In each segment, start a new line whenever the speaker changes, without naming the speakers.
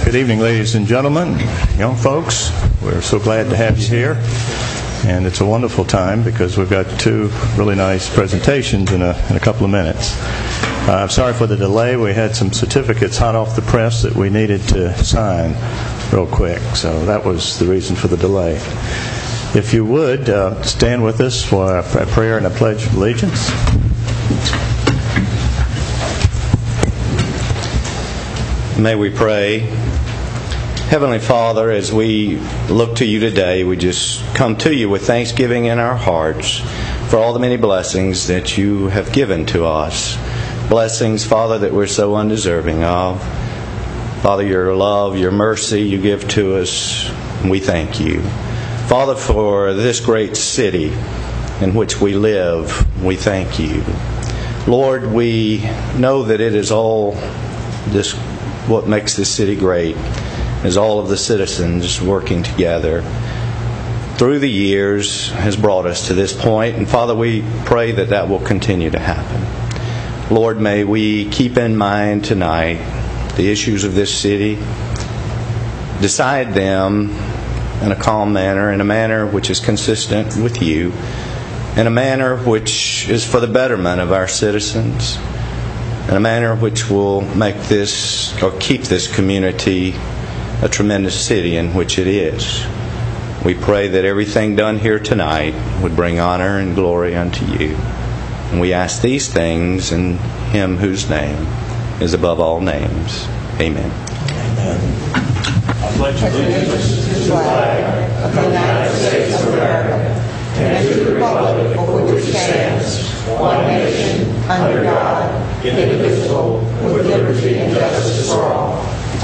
Good evening, ladies and gentlemen, young folks. We're so glad to have you here. And it's a wonderful time because we've got two really nice presentations in a couple of minutes. I'm sorry for the delay. We had some certificates hot off the press that we needed to sign real quick. So that was the reason for the delay. If you would, stand with us for a prayer and a pledge of allegiance.
May we pray. Heavenly Father, as we look to you today, we just come to you with thanksgiving in our hearts for all the many blessings that you have given to us. Blessings, Father, that we're so undeserving of. Father, your love, your mercy you give to us, and we thank you. Father, for this great city in which we live, we thank you. Lord, we know that it is all this what makes this city great is all of the citizens working together through the years has brought us to this point. And Father, we pray that that will continue to happen. Lord, may we keep in mind tonight the issues of this city, decide them in a calm manner, in a manner which is consistent with you, in a manner which is for the betterment of our citizens, in a manner which will make this or keep this community a tremendous city in which it is. We pray that everything done here tonight would bring honor and glory unto you. And we ask these things in Him whose name is above all names. Amen.
Amen. I pledge allegiance to the flag of the United States of America and to the republic for which it stands, one nation, under God, indivisible, with liberty and justice for all.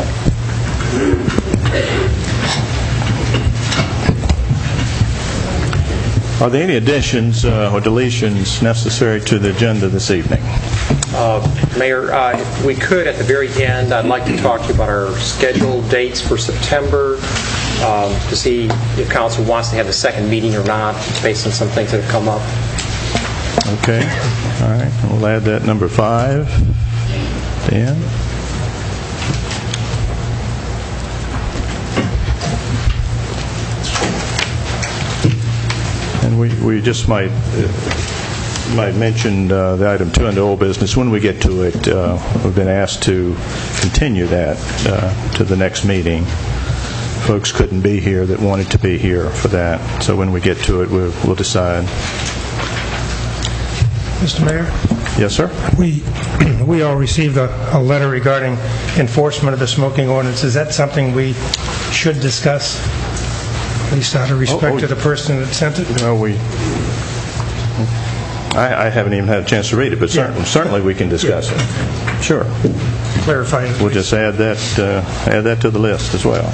Are there any additions or deletions necessary to the agenda this evening?
Mayor, if we could, at the very end, I'd like to talk to you about our scheduled dates for September, to see if Council wants to have the second meeting or not, based on some things that have come up.
Okay. All right. We'll add that number 5. Dan? And we just might mention the item 2 under old business. When we get to it, we've been asked to continue that to the next meeting. Folks couldn't be here that wanted to be here for that. So when we get to it, we'll decide.
Mr. Mayor?
Yes, sir?
We all received a letter regarding enforcement of the smoking ordinance. Is that something we should discuss? At least out of respect to the person that sent it?
No, I haven't even had a chance to read it, but certainly we can discuss it. Sure.
Clarify it.
We'll just add that to the list as well.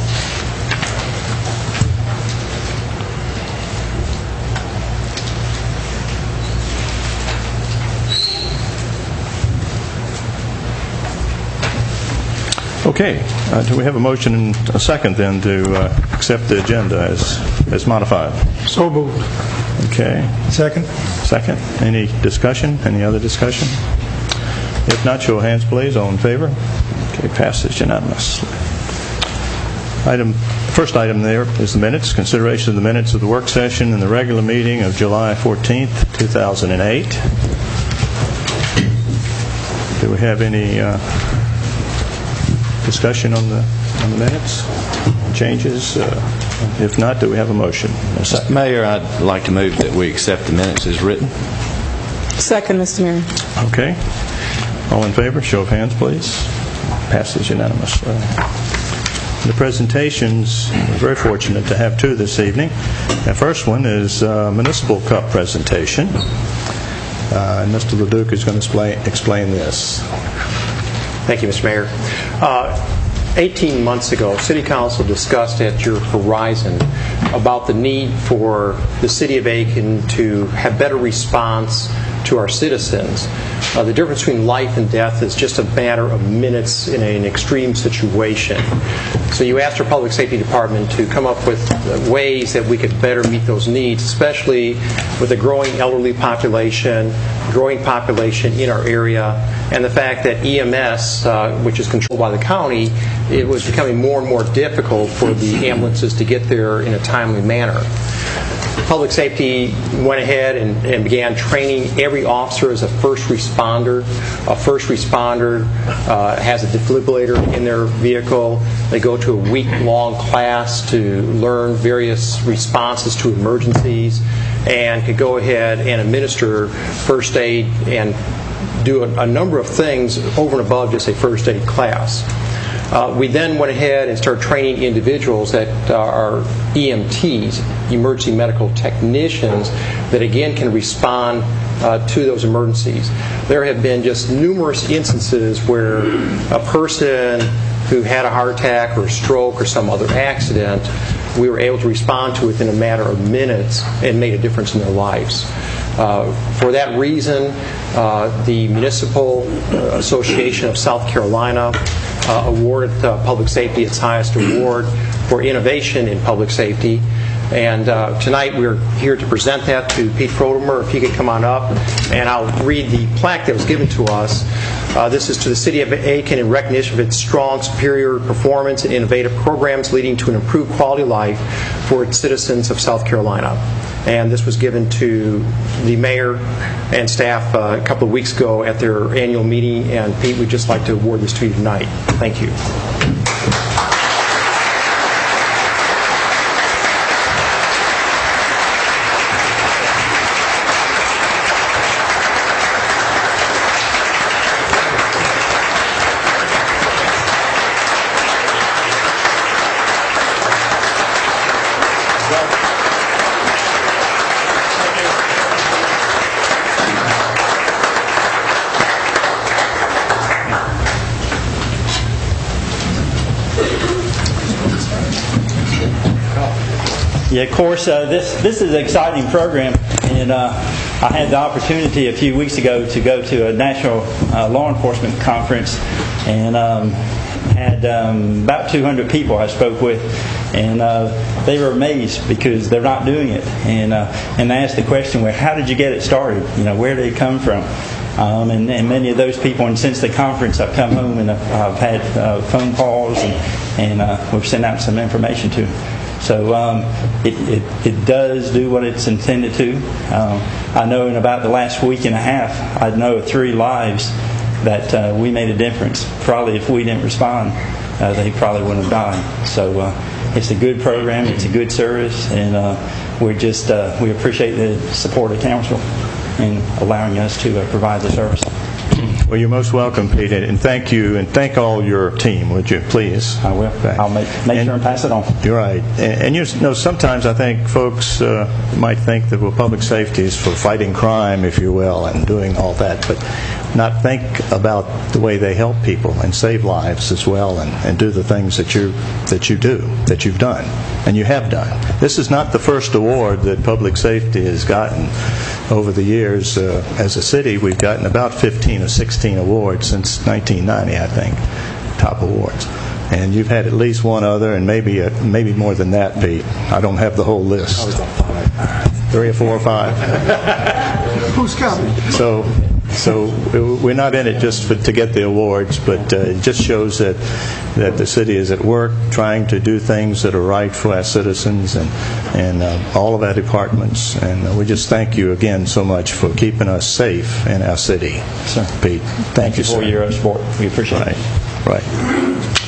Okay. Do we have a motion and a second then to accept the agenda as modified?
So moved.
Okay.
Second.
Second. Any discussion? Any other discussion? If not, show of hands, please. All in favor? Okay. Passes unanimously. First item there is the minutes. Consideration of the minutes of the work session and the regular meeting of July 14th, 2008. Do we have any discussion on the minutes? Changes? If not, do we have a motion?
Mr. Mayor, I'd like to move that we accept the minutes as written.
Second, Mr. Mayor.
Okay. All in favor? Show of hands, please. Passes unanimously. The presentations, we're very fortunate to have 2 this evening. The first one is Municipal Cup presentation. And Mr. LeDuc is going to explain this.
Thank you, Mr. Mayor. 18 months ago, City Council discussed at your horizon about the need for the City of Aiken to have better response to our citizens. The difference between life and death is just a matter of minutes in an extreme situation. So you asked our Public Safety Department to come up with ways that we could better meet those needs, especially with a growing elderly population, growing population in our area, and the fact that EMS, which is controlled by the county, it was becoming more and more difficult for the ambulances to get there in a timely manner. Public Safety went ahead and began training every officer as a first responder. A first responder has a defibrillator in their vehicle. They go to a week-long class to learn various responses to emergencies and could go ahead and administer first aid and do a number of things over and above just a first aid class. We then went ahead and started training individuals that are EMTs, emergency medical technicians, that again can respond to those emergencies. There have been just numerous instances where a person who had a heart attack or a stroke or some other accident, we were able to respond to within a matter of minutes and made a difference in their lives. For that reason, the Municipal Association of South Carolina awarded Public Safety its highest award for innovation in public safety. And tonight we're here to present that to Pete Frodemer. If he could come on up, and I'll read the plaque that was given to us. This is to the City of Aiken in recognition of its strong, superior performance and innovative programs leading to an improved quality of life for its citizens of South Carolina. And this was given to the mayor and staff a couple of weeks ago at their annual meeting. And Pete, we'd just like to award this to you tonight. Thank you.
Yeah, of course, this is an exciting program, and I had the opportunity a few weeks ago to go to a national law enforcement conference, and had about 200 people I spoke with, and they were amazed because they're not doing it, and they asked the question, well, how did you get it started? You know, where did it come from? And many of those people, and since the conference, I've come home and I've had phone calls, and we've sent out some information to them. So it does do what it's intended to. I know in about the last week and a half, I know of 3 lives that we made a difference. Probably if we didn't respond, they probably wouldn't have died. So it's a good program, it's a good service, and we appreciate the support of council in allowing us to provide the service.
Well, you're most welcome, Pete, and thank you, and thank all your team, would you, please?
I will. I'll make sure and pass it on.
You're right. And you know, sometimes I think folks might think that, well, public safety is for fighting crime, if you will, and doing all that, but not think about the way they help people and save lives as well, and do the things that you've done, and you have done. This is not the first award that public safety has gotten over the years. As a city, we've gotten about 15 or 16 awards since 1990, I think, top awards. And you've had at least one other, and maybe more than that, Pete. I don't have the whole list.
I was on 5.
3 or 4 or 5.
Who's counting?
So we're not in it just to get the awards, but it just shows that the city is at work trying to do things that are right for our citizens and all of our departments. And we just thank you again so much for keeping us safe in our city.
Sir.
Pete, thank you, sir.
For your support. We appreciate it.
Right.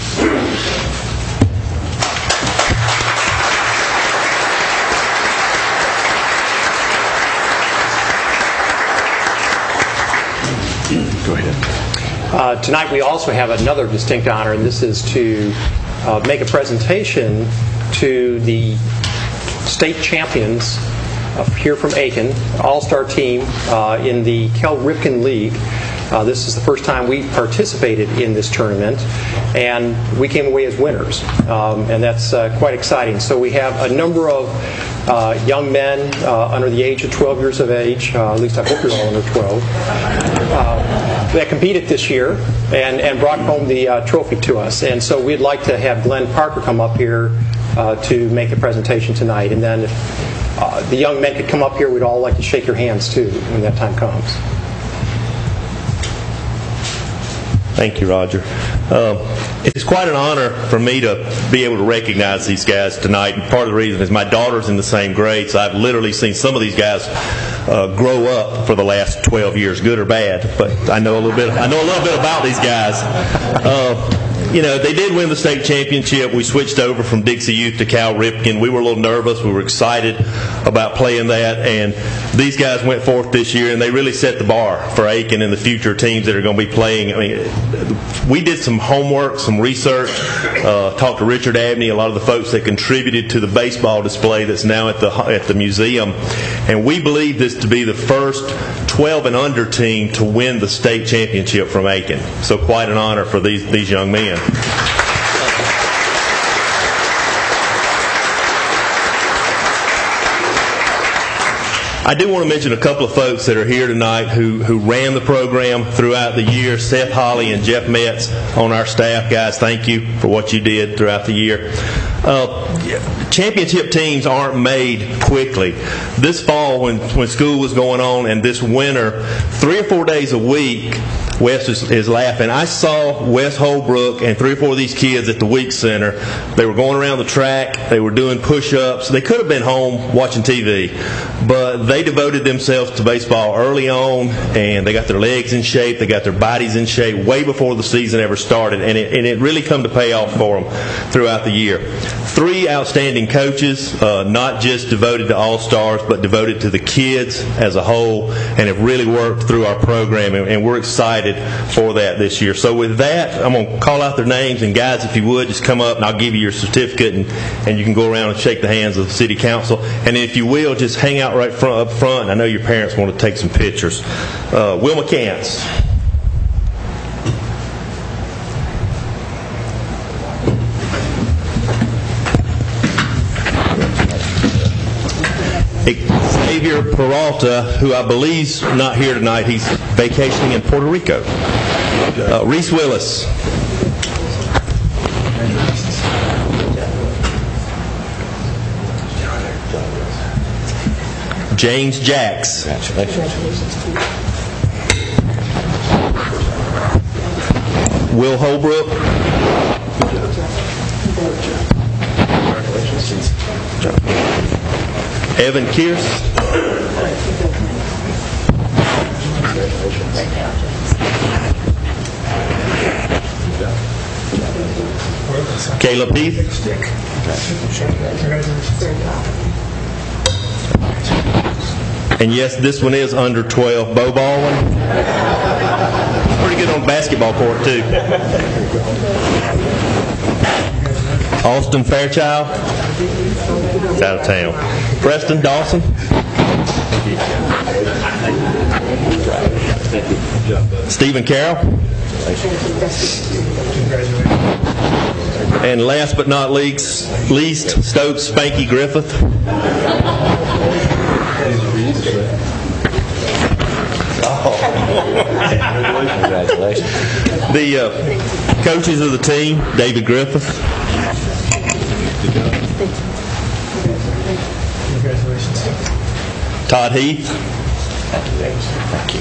Go ahead.
Tonight we also have another distinct honor, and this is to make a presentation to the state champions here from Aiken, all-star team in the Kel Ripken League. This is the first time we've participated in this tournament, and we came away as winners, and that's quite exciting. So we have a number of young men under the age of 12 years of age, at least I hope you're all under 12, that competed this year and brought home the trophy to us. And so we'd like to have Glenn Parker come up here to make a presentation tonight. And then if the young men could come up here, we'd all like to shake your hands too when that time comes.
Thank you, Roger. It's quite an honor for me to be able to recognize these guys tonight. And part of the reason is my daughter's in the same grade, so I've literally seen some of these guys grow up for the last 12 years, good or bad. But I know a little bit about these guys. They did win the state championship. We switched over from Dixie Youth to Cal Ripken. We were a little nervous. We were excited about playing that. And these guys went forth this year, and they really set the bar for Aiken and the future teams that are going to be playing. I mean, we did some homework, some research, talked to Richard Abney, a lot of the folks that contributed to the baseball display that's now at the museum. And we believe this to be the first 12 and under team to win the state championship from Aiken. So quite an honor for these young men. I do want to mention a couple of folks that are here tonight who ran the program throughout the year. Seth Holly and Jeff Metz on our staff. Guys, thank you for what you did throughout the year. Championship teams aren't made quickly. This fall, when school was going on, and this winter, 3 or 4 days a week, Wes is laughing. I saw Wes Holbrook and 3 or 4 of these kids at the Week Center. They were going around the track. They were doing push-ups. They could have been home watching TV, but they devoted themselves to baseball early on, and they got their legs in shape. They got their bodies in shape way before the season ever started, and it really come to pay off for them throughout the year. 3 outstanding coaches, not just devoted to All-Stars, but devoted to the kids as a whole, and have really worked through our program, and we're excited for that this year. So with that, I'm going to call out their names, and guys, if you would, just come up and I'll give you your certificate, and you can go around and shake the hands of the City Council. And if you will, just hang out right up front. I know your parents want to take some pictures. Wilma Cants. Xavier Peralta, who I believe's not here tonight. He's vacationing in Puerto Rico. Reese Willis. James Jacks. Will Holbrook. Evan Kearse. Caleb Heath. And yes, this one is under 12. Bo Baldwin. Pretty good on the basketball court, too. Austin Fairchild. He's out of town. Preston Dawson. Stephen Carroll. And last but not least, Stokes Spanky Griffith.
Congratulations.
The coaches of the team, David Griffith. Todd Heath.
Thank you.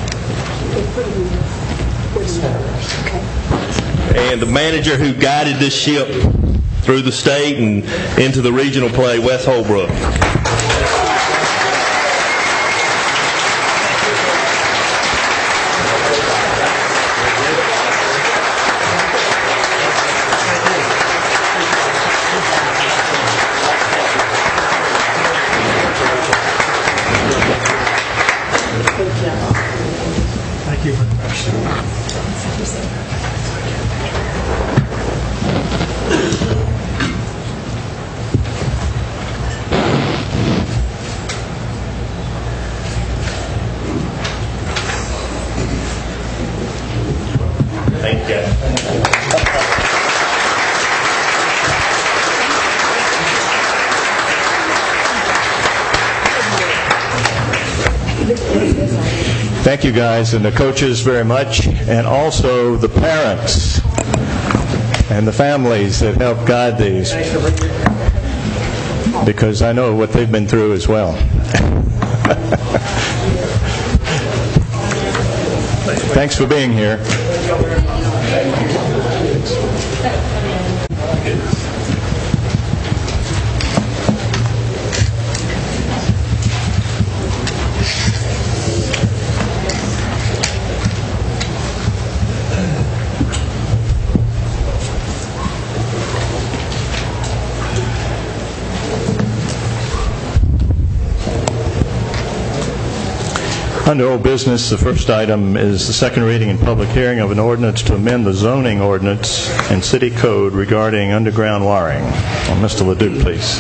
And the manager who guided this ship through the state and into the regional play, Wes Holbrook.
Thank you very much.
Thank you.
Thank you guys and the coaches very much, and also the parents and the families that help guide these, because I know what they've been through as well. Thanks for being here. Under old business, the first item is the second reading and public hearing of an ordinance to amend the zoning ordinance and city code regarding underground wiring. Mr. Leduc, please.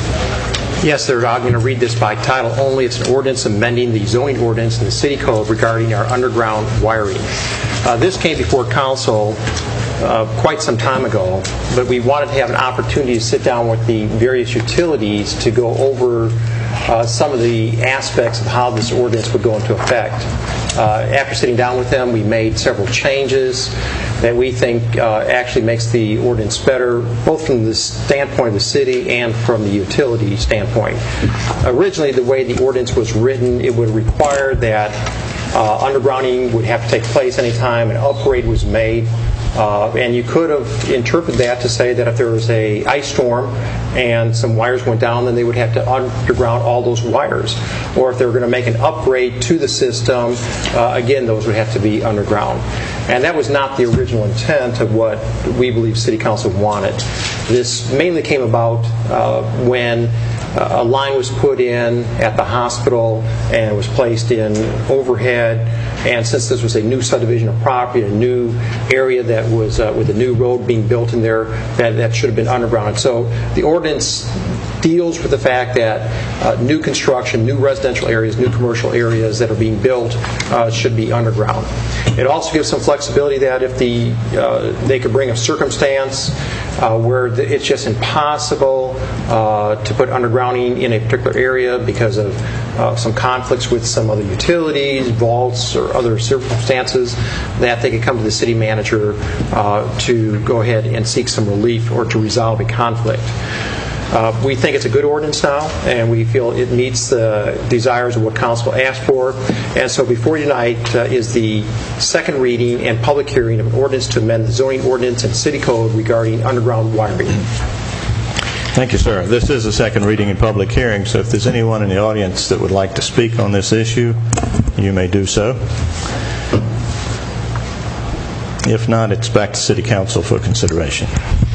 Yes, sir. I'm going to read this by title only. It's an ordinance amending the zoning ordinance and the city code regarding our underground wiring. This came before council quite some time ago, but we wanted to have an opportunity to sit down with the various utilities to go over some of the aspects of how this ordinance would go into effect. After sitting down with them, we made several changes that we think actually makes the ordinance better, both from the standpoint of the city and from the utility standpoint. Originally, the way the ordinance was written, it would require that undergrounding would have to take place anytime an upgrade was made. And you could have interpreted that to say that if there was an ice storm and some wires went down, then they would have to underground all those wires. Or if they were going to make an upgrade to the system, again, those would have to be underground. And that was not the original intent of what we believe City Council wanted. This mainly came about when a line was put in at the hospital and it was placed in overhead, and since this was a new subdivision of property, a new area that was with a new road being built in there, that should have been undergrounded. So the ordinance deals with the fact that new construction, new residential areas, new commercial areas that are being built should be underground. It also gives some flexibility that if they could bring a circumstance where it's just impossible to put undergrounding in a particular area because of some conflicts with some other utilities, vaults, or other circumstances, that they could come to the city manager to go ahead and seek some relief or to resolve a conflict. We think it's a good ordinance now, and we feel it meets the desires of what council asked for. And so before you tonight is the second reading and public hearing of an ordinance to amend the zoning ordinance and city code regarding underground wiring.
Thank you, sir. This is a second reading and public hearing, so if there's anyone in the audience that would like to speak on this issue, you may do so. If not, it's back to City Council for consideration.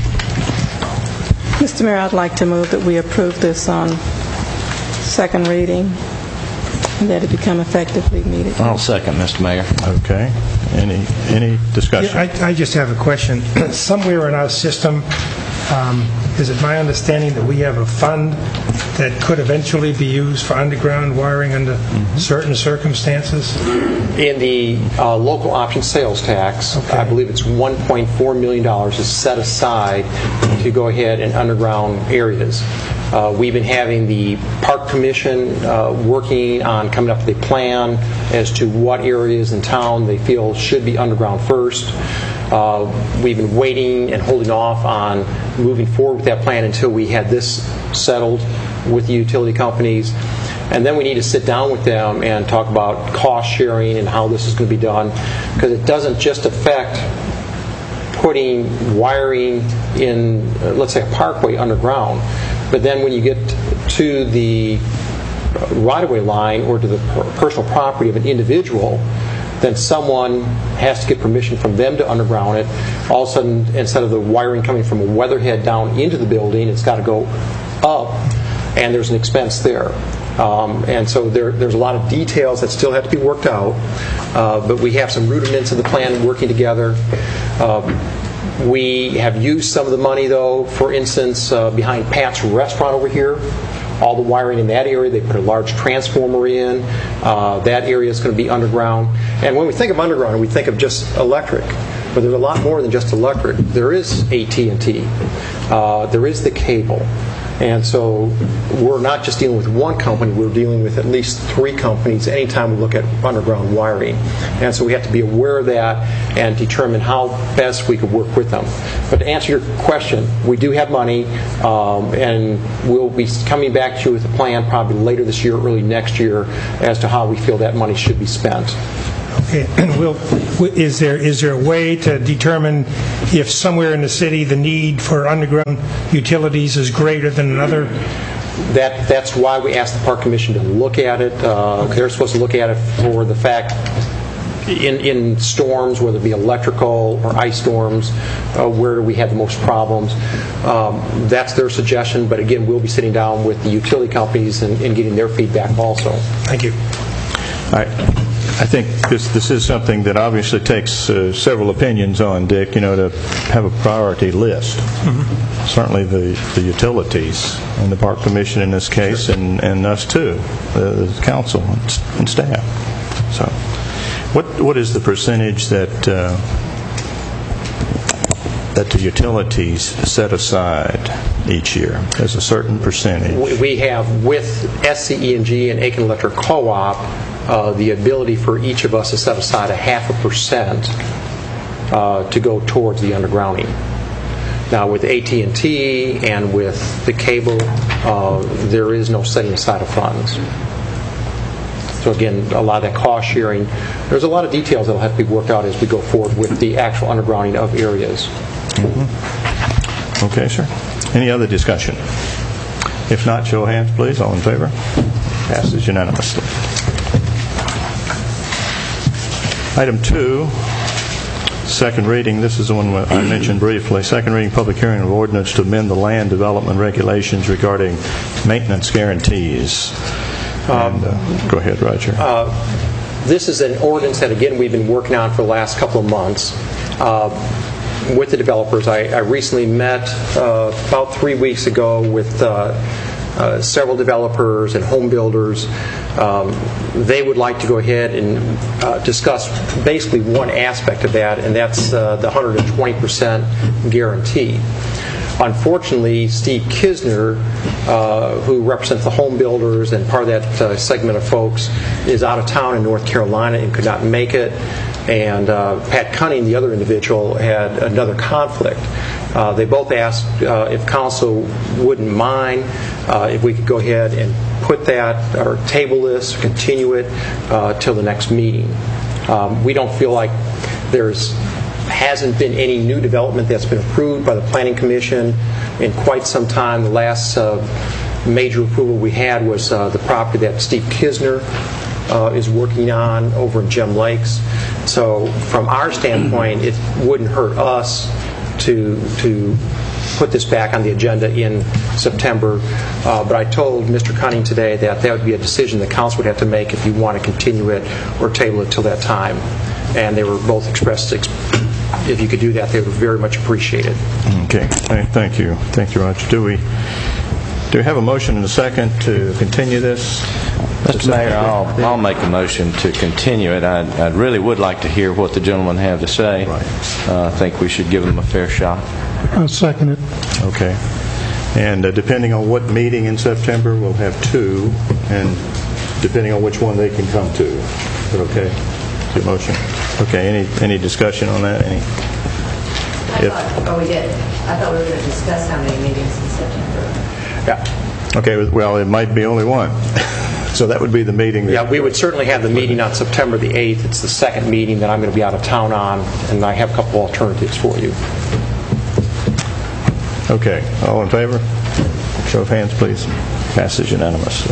Mr. Mayor, I'd like to move that we approve this on second reading and that it become effective immediately.
I'll second, Mr. Mayor.
Okay. Any discussion?
Yeah, I just have a question. Somewhere in our system, is it my understanding that we have a fund that could eventually be used for underground wiring under certain circumstances?
In the local option sales tax,
Okay.
I believe it's $1.4 million is set aside to go ahead and underground areas. We've been having the Park Commission working on coming up with a plan as to what areas in town they feel should be underground first. We've been waiting and holding off on moving forward with that plan until we had this settled with the utility companies. And then we need to sit down with them and talk about cost sharing and how this is going to be done, because it doesn't just affect putting wiring in, let's say, a parkway underground, but then when you get to the right-of-way line or to the personal property of an individual, then someone has to get permission from them to underground it. All of a sudden, instead of the wiring coming from a weatherhead down into the building, it's got to go up, and there's an expense there. And so there's a lot of details that still have to be worked out, but we have some rudiments of the plan working together. We have used some of the money, though, for instance, behind Pat's Restaurant over here. All the wiring in that area, they put a large transformer in. That area is going to be underground. And when we think of underground, we think of just electric. But there's a lot more than just electric. There is AT&T. There is the cable. And so we're not just dealing with one company, we're dealing with at least 3 companies anytime we look at underground wiring. And so we have to be aware of that and determine how best we could work with them. But to answer your question, we do have money, and we'll be coming back to you with a plan probably later this year, early next year, as to how we feel that money should be spent.
Okay. And is there a way to determine if somewhere in the city the need for underground utilities is greater than another?
That's why we asked the Park Commission to look at it. They're supposed to look at it for the fact in storms, whether it be electrical or ice storms, where do we have the most problems. That's their suggestion, but again, we'll be sitting down with the utility companies and getting their feedback also.
Thank you.
I think this is something that obviously takes several opinions on, Dick, to have a priority list. Mm-hmm. Certainly the utilities and the Park Commission in this case, sure. and us too, the council and staff. So what is the percentage that the utilities set aside each year? There's a certain percentage.
We have, with SCE&G and Aiken Electric Co-op, the ability for each of us to set aside 0.5% to go towards the undergrounding. Now, with AT&T and with the cable, there is no setting aside of funds. So again, a lot of that cost sharing, there's a lot of details that will have to be worked out as we go forward with the actual undergrounding of areas.
Mm-hmm. Okay, sir. Any other discussion? If not, show of hands, please. All in favor? Passes unanimously. Item 2, second reading. This is the one I mentioned briefly. Second reading, public hearing of ordinance to amend the land development regulations regarding maintenance guarantees. Go ahead, Roger.
This is an ordinance that, again, we've been working on for the last couple of months with the developers. I recently met about 3 weeks ago with several developers and home builders. They would like to go ahead and discuss basically one aspect of that, and that's the 120% guarantee. Unfortunately, Steve Kisner, who represents the home builders and part of that segment of folks, is out of town in North Carolina and could not make it. And Pat Cunning, the other individual, had another conflict. They both asked if council wouldn't mind if we could go ahead and put that, or table this, continue it till the next meeting. We don't feel like hasn't been any new development that's been approved by the Planning Commission in quite some time. The last major approval we had was the property that Steve Kisner is working on over in Gem Lakes. So from our standpoint, it wouldn't hurt us to put this back on the agenda in September. But I told Mr. Cunning today that would be a decision the council would have to make if you want to continue it or table it till that time. And they were both expressed, if you could do that, they would very much appreciate it.
Okay. Thank you. Thank you, Roger. Do we have a motion and a second to continue this?
Mr. Mayor, I'll make a motion to continue it. I really would like to hear what the gentlemen have to say.
Right.
I think we should give them a fair shot.
I'll second it.
Okay. And depending on what meeting in September, we'll have 2, and depending on which one they can come to. Is that okay? Your motion. Okay. Any discussion on that?
We did. I thought we were going to discuss how many meetings in September.
Yeah. Okay. Well, it might be only one. So that would be the meeting.
Yeah, we would certainly have the meeting on September the 8th. It's the second meeting that I'm going to be out of town on, and I have a couple alternatives for you.
Okay. All in favor? Show of hands, please. Passes unanimously.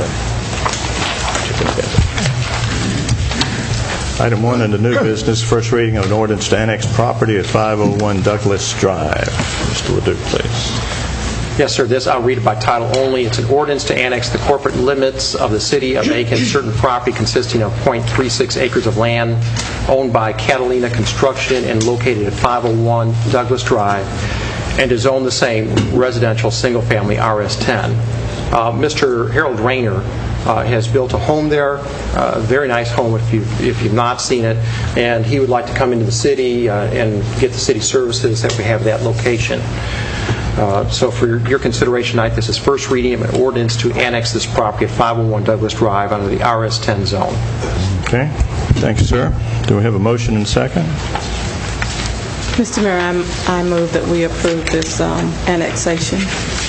Item 1 under new business, first reading of an ordinance to annex property at 501 Douglas Drive. Mr. Leduc, please.
Yes, sir. I'll read it by title only. It's an ordinance to annex the corporate limits of the city of Aiken, certain property consisting of .36 acres of land owned by Catalina Construction and located at 501 Douglas Drive, and to zone the same residential single-family RS10. Mr. Harold Rayner has built a home there, a very nice home if you've not seen it, and he would like to come into the city and get the city services that we have at that location. So for your consideration tonight, this is first reading of an ordinance to annex this property at 501 Douglas Drive under the RS-10 zone.
Okay. Thank you, sir. Do we have a motion and second?
Mr. Mayor, I move that we approve this annexation.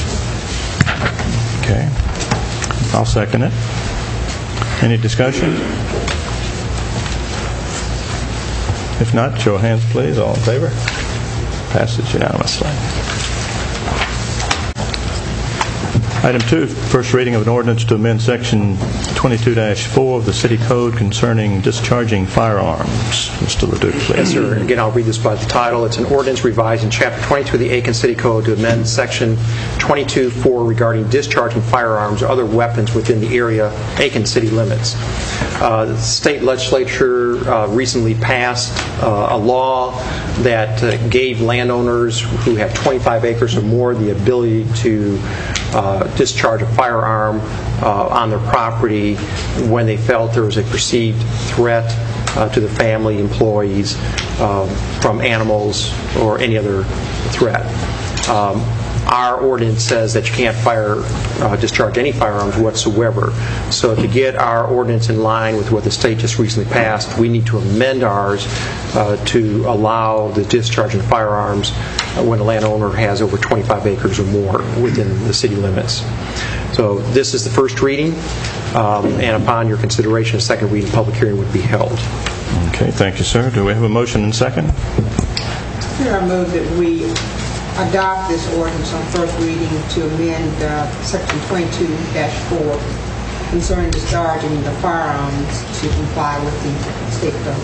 Okay. I'll second it. Any discussion? If not, show of hands, please. All in favor? Passes unanimously. Item 2, first reading of an ordinance to amend Section 22-4 of the City Code concerning discharging firearms. Mr. Leduc, please.
Yes, sir. Again, I'll read this by the title. It's an ordinance revising Chapter 22 of the Aiken City Code to amend Section 22-4 regarding discharging firearms or other weapons within the area Aiken city limits. The state legislature recently passed a law that gave landowners who have 25 acres or more the ability to discharge a firearm on their property when they felt there was a perceived threat to the family, employees, from animals or any other threat. Our ordinance says that you can't discharge any firearms whatsoever. So to get our ordinance in line with what the state just recently passed, we need to amend ours to allow the discharging of firearms when a landowner has over 25 acres or more within the city limits. So this is the first reading, and upon your consideration, a second reading public hearing would be held.
Okay, thank you, sir. Do we have a motion and second?
Here I move that we adopt this ordinance on first reading to amend Section 22-4 concerning discharging the firearms to comply with the state code.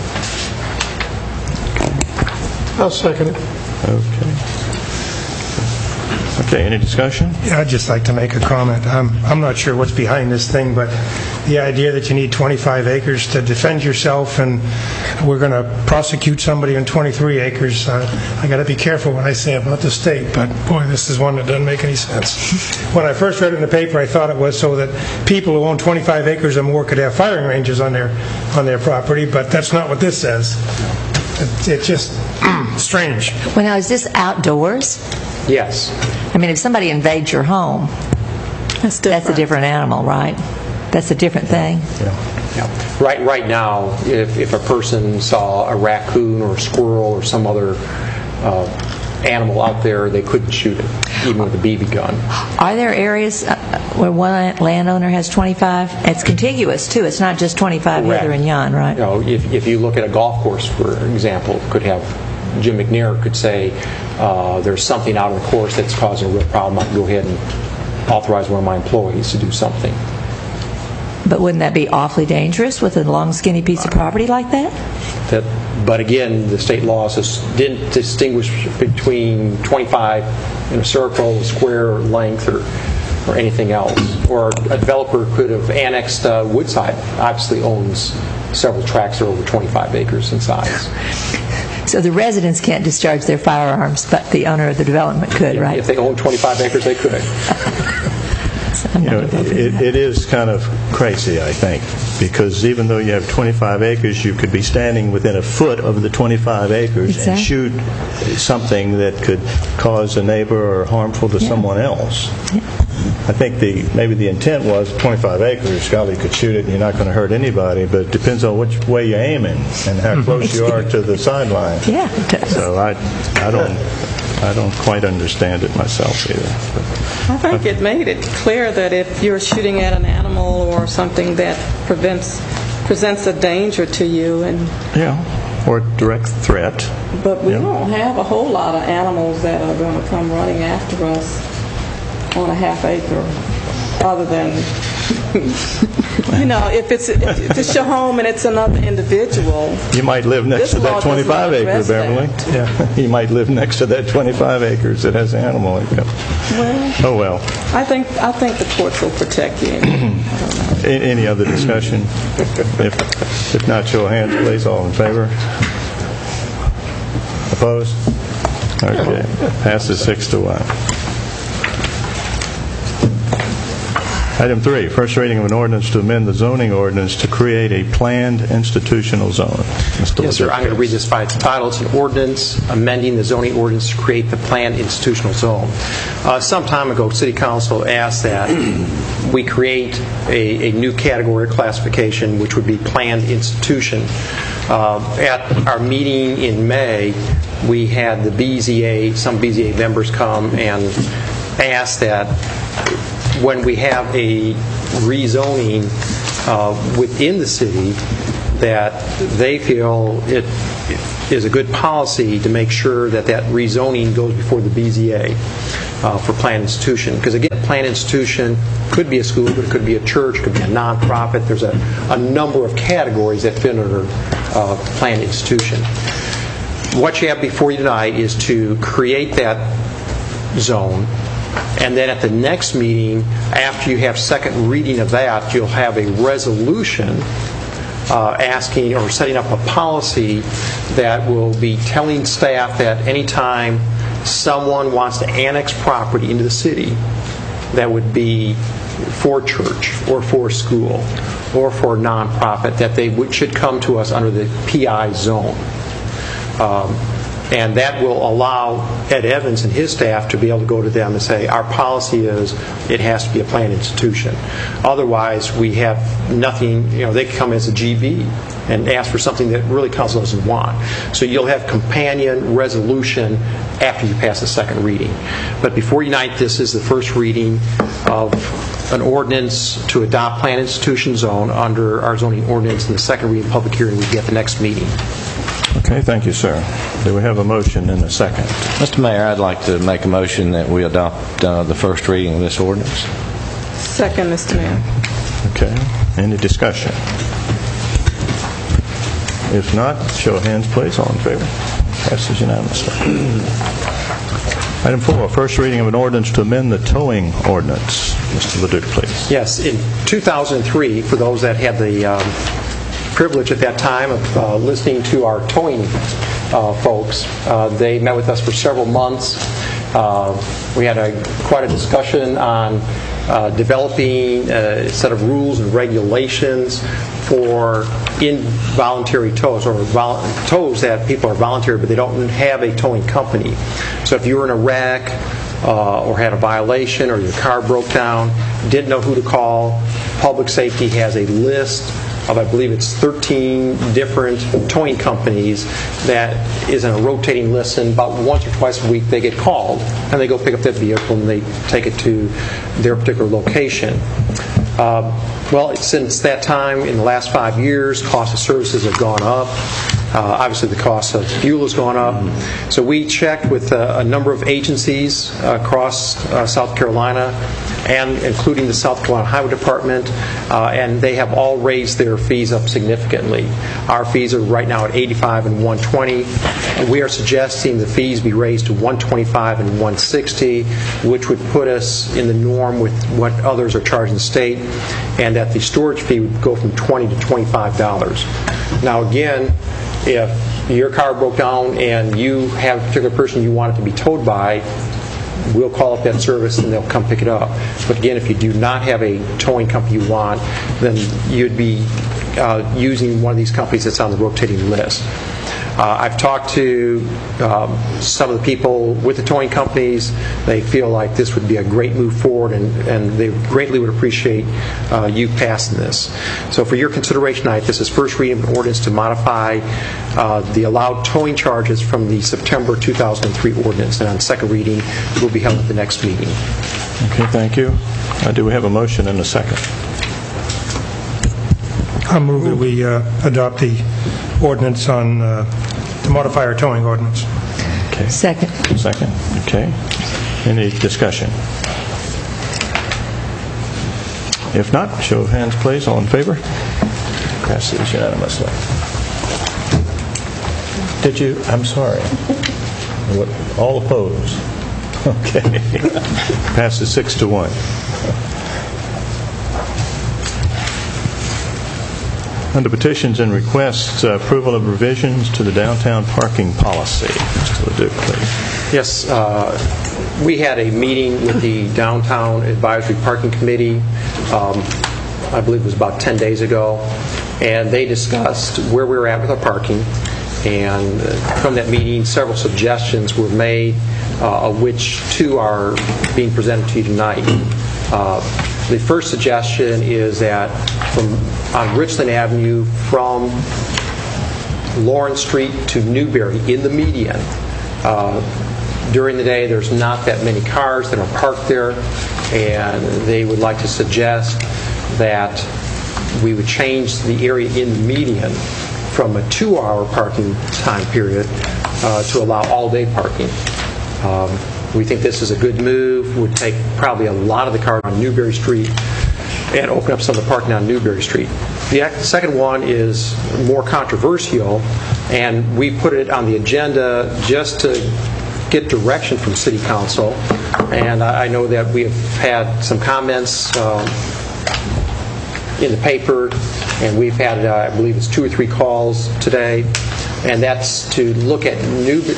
I'll second it.
Okay. Okay, any discussion?
Yeah, I'd just like to make a comment. I'm not sure what's behind this thing, but the idea that you need 25 acres to defend yourself and we're going to prosecute somebody on 23 acres, I got to be careful what I say about the state, but boy, this is one that doesn't make any sense. When I first read it in the paper, I thought it was so that people who own 25 acres or more could have firing ranges on their property, but that's not what this says. It's just strange.
Well, now, is this outdoors?
Yes.
I mean, if somebody invades your home, that's a different animal, right? That's a different thing.
Yeah. Right now, if a person saw a raccoon or a squirrel or some other animal out there, they couldn't shoot it, even with a BB gun.
Are there areas where one landowner has 25? It's contiguous, too. It's not just 25 hither and yon, right?
You know, if you look at a golf course, for example, Jim McNair could say there's something out on the course that's causing a real problem. I can go ahead and authorize one of my employees to do something.
But wouldn't that be awfully dangerous with a long, skinny piece of property like that?
But again, the state laws didn't distinguish between 25 in a circle, square length, or anything else. Or a developer could have annexed Woodside. Obviously owns several tracts that are over 25 acres in size.
So the residents can't discharge their firearms, but the owner of the development could, right?
If they own 25 acres, they could.
You know, it is kind of crazy, I think, because even though you have 25 acres, you could be standing within a foot of the 25 acres and shoot something that could cause a neighbor or harmful to someone else.
Yeah.
I think maybe the intent was 25 acres, golly, you could shoot it and you're not going to hurt anybody, but it depends on which way you're aiming and how close you are to the sideline.
Yeah, it does.
So I don't quite understand it myself either.
I think it made it clear that if you're shooting at an animal or something that presents a danger to you,
or direct threat.
But we don't have a whole lot of animals that are going to come running after us on a half acre, other than if it's your home and it's another individual.
You might live next to that 25 acre, Beverly. Yeah, you might live next to that 25 acres that has an animal. Well. I think
the courts will protect you.
Any other discussion? If not, show of hands, please. All in favor? Opposed? Okay. Passes 6-1. Item 3, first reading of an ordinance to amend the zoning ordinance to create a planned institutional zone. Mr.
Yes, sir.
Leduc,
I'm going to read this by its title. It's an ordinance amending the zoning ordinance to create the planned institutional zone. Some time ago, City Council asked that we create a new category classification, which would be planned institution. At our meeting in May, we had the BZA, some BZA members come and ask that when we have a rezoning within the city, that they feel it is a good policy to make sure that that rezoning goes before the BZA for planned institution. Because again, a planned institution could be a school, but it could be a church, it could be a nonprofit. There's a number of categories that fit under planned institution. What you have before you tonight is to create that zone, and then at the next meeting, after you have second reading of that, you'll have a resolution asking or setting up a policy that will be telling staff that anytime someone wants to annex property into the city that would be for church or for school or for nonprofit, that they should come to us under the PI zone. And that will allow Ed Evans and his staff to be able to go to them and say, our policy is it has to be a planned institution. Otherwise, we have nothing, they can come as a GB and ask for something that really council doesn't want. So you'll have companion resolution after you pass the second reading. But before unite, this is the first reading of an ordinance to adopt planned institution zone under our zoning ordinance, and the second reading public hearing will be at the next meeting.
Okay, thank you, sir. Do we have a motion and a second?
Mr. Mayor, I'd like to make a motion that we adopt the first reading of this ordinance.
Second, Mr. Mayor.
Okay. Any discussion? If not, show of hands, please. All in favor? Passes unanimously. Item 4, first reading of an ordinance to amend the towing ordinance. Mr. Leduc, please.
Yes, in 2003, for those that had the privilege at that time of listening to our towing folks, they met with us for several months. We had quite a discussion on developing a set of rules and regulations for involuntary tows, or tows that people are voluntary but they don't have a towing company. So if you were in a wreck or had a violation or your car broke down, didn't know who to call, Public Safety has a list of, I believe it's 13 different towing companies that is in a rotating list, and about once or twice a week they get called and they go pick up that vehicle and they take it to their particular location. Well, since that time, in the last 5 years, cost of services have gone up. Obviously, the cost of fuel has gone up. So we checked with a number of agencies across South Carolina, and including the South Carolina Highway Department, and they have all raised their fees up significantly. Our fees are right now at $85 and $120, and we are suggesting the fees be raised to $125 and $160, which would put us in the norm with what others are charging the state, and that the storage fee would go from $20 to $25. Now, again, if your car broke down and you have a particular person you want it to be towed by, we'll call up that service and they'll come pick it up. But again, if you do not have a towing company you want, then you'd be using one of these companies that's on the rotating list. I've talked to some of the people with the towing companies. They feel like this would be a great move forward, and they greatly would appreciate you passing this. So for your consideration tonight, this is first reading of an ordinance to modify the allowed towing charges from the September 2003 ordinance, and on second reading it will be held at the next meeting.
Okay, thank you. Do we have a motion and a second?
I move that we adopt the ordinance on to modify our towing ordinance.
Okay.
Second.
Second. Okay. Any discussion? If not, show of hands, please. All in favor? Passes unanimously. Did you? I'm sorry. What, all opposed? Okay. Passes 6-1. Under petitions and requests, approval of revisions to the downtown parking policy. Mr. Leduc, please.
Yes, we had a meeting with the Downtown Advisory Parking Committee, I believe it was about 10 days ago, and they discussed where we were at with our parking. And from that meeting, several suggestions were made, of which two are being presented to you tonight. The first suggestion is that on Richland Avenue from Lawrence Street to Newberry in the median, during the day there's not that many cars that are parked there, and they would like to suggest that we would change the area in the median from a 2-hour parking time period to allow all-day parking. We think this is a good move. Would take probably a lot of the cars on Newberry Street and open up some of the parking on Newberry Street. The second one is more controversial, and we put it on the agenda just to get direction from City Council. And I know that we have had some comments in the paper, and we've had, I believe it's 2 or 3 calls today, and that's to look at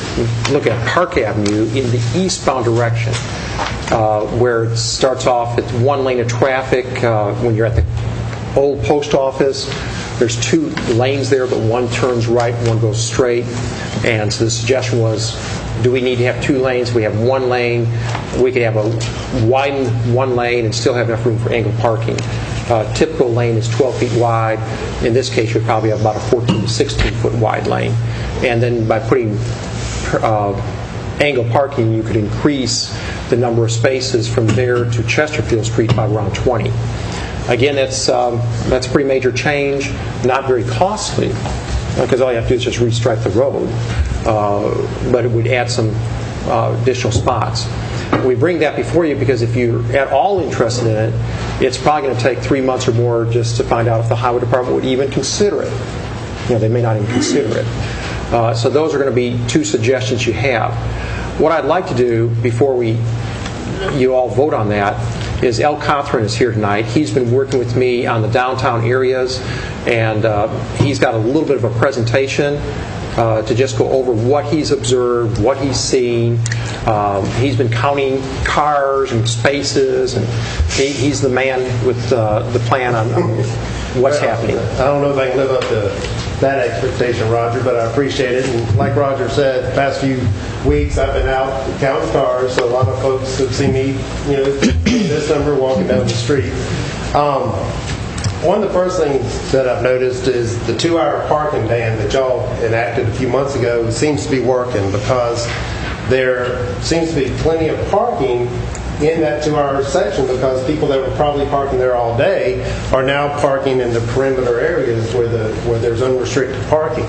Park Avenue in the eastbound direction, where it starts off at 1 lane of traffic when you're at the old post office. There's 2 lanes there, but one turns right, one goes straight. And so the suggestion was, do we need to have 2 lanes? We have 1 lane. We could have a widened 1 lane and still have enough room for angled parking. Typical lane is 12 feet wide. In this case, you'd probably have about a 14 to 16 foot wide lane. And then by putting angle parking, you could increase the number of spaces from there to Chesterfield Street by around 20. Again, that's a pretty major change, not very costly, because all you have to do is just restripe the road, but it would add some additional spots. We bring that before you because if you're at all interested in it, it's probably going to take 3 months or more just to find out if the Highway Department would even consider it. They may not even consider it. So those are going to be 2 suggestions you have. What I'd like to do before you all vote on that is Al Cothran is here tonight. He's been working with me on the downtown areas, and he's got a little bit of a presentation to just go over what he's observed, what he's seen. He's been counting cars and spaces, and he's the man with the plan on what's happening.
I don't know if I can live up to that expectation, Roger, but I appreciate it. And like Roger said, the past few weeks I've been out counting cars, so a lot of folks have seen me, this number walking down the street. One of the first things that I've noticed is the 2-hour parking ban that y'all enacted a few months ago seems to be working, because there seems to be plenty of parking in that 2-hour section, because people that were probably parking there all day are now parking in the perimeter areas where there's unrestricted parking.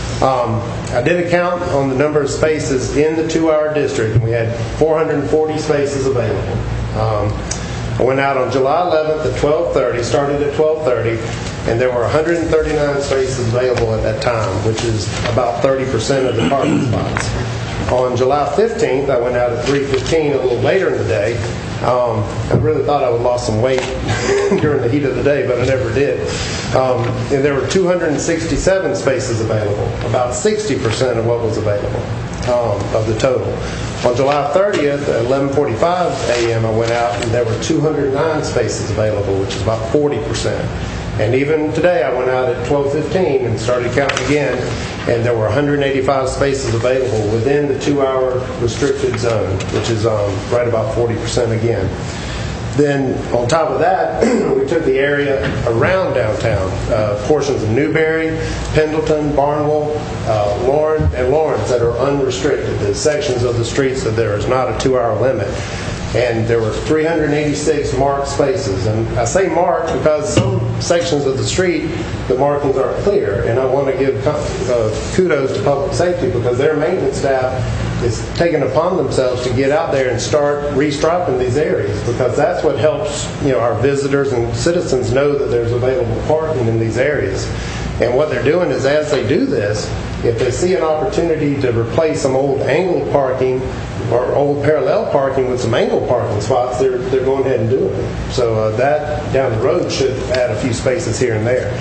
I did a count on the number of spaces in the 2-hour district, and we had 440 spaces available. I went out on July 11th at 12:30, started at 12:30, and there were 139 spaces available at that time, which is about 30% of the parking spots. On July 15th, I went out at 3:15, a little later in the day. I really thought I would lost some weight during the heat of the day, but I never did. And there were 267 spaces available, about 60% of what was available of the total. On July 30th at 11:45 a.m., I went out and there were 209 spaces available, which is about 40%. And even today, I went out at 12:15 and started counting again, and there were 185 spaces available within the 2-hour restricted zone, which is right about 40% again. Then, on top of that, we took the area around downtown, portions of Newberry, Pendleton, Barnwell, Lawrence that are unrestricted, the sections of the streets that there is not a 2-hour limit. And there were 386 marked spaces. And I say marked because some sections of the street, the markings aren't clear. And I want to give kudos to public safety, because their maintenance staff is taking upon themselves to get out there and start restriping these areas, because that's what helps our visitors and citizens know that there's available parking in these areas. And what they're doing is, as they do this, if they see an opportunity to replace some old angled parking or old parallel parking with some angled parking spots, they're going ahead and doing it. So that down the road should add a few spaces here and there.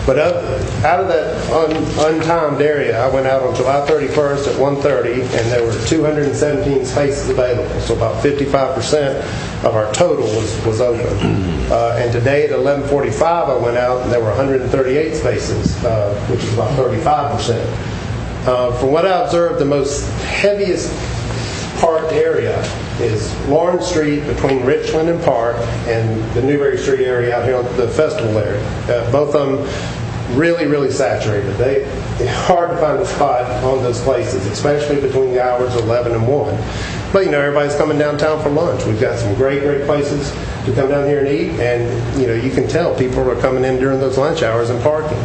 But out of that untimed area, I went out on July 31st at 1:30, and there were 217 spaces available. So about 55% of our total was open. And today at 11:45, I went out, and there were 138 spaces, which is about 35%. From what I observed, the most heaviest parked area is Lawrence Street between Richland and Park and the Newberry Street area out here on the festival area. Both of them really, really saturated. It's hard to find a spot on those places, especially between the hours of 11 and 1. But, everybody's coming downtown for lunch. We've got some great, great places to come down here and eat, and, you can tell people are coming in during those lunch hours and parking.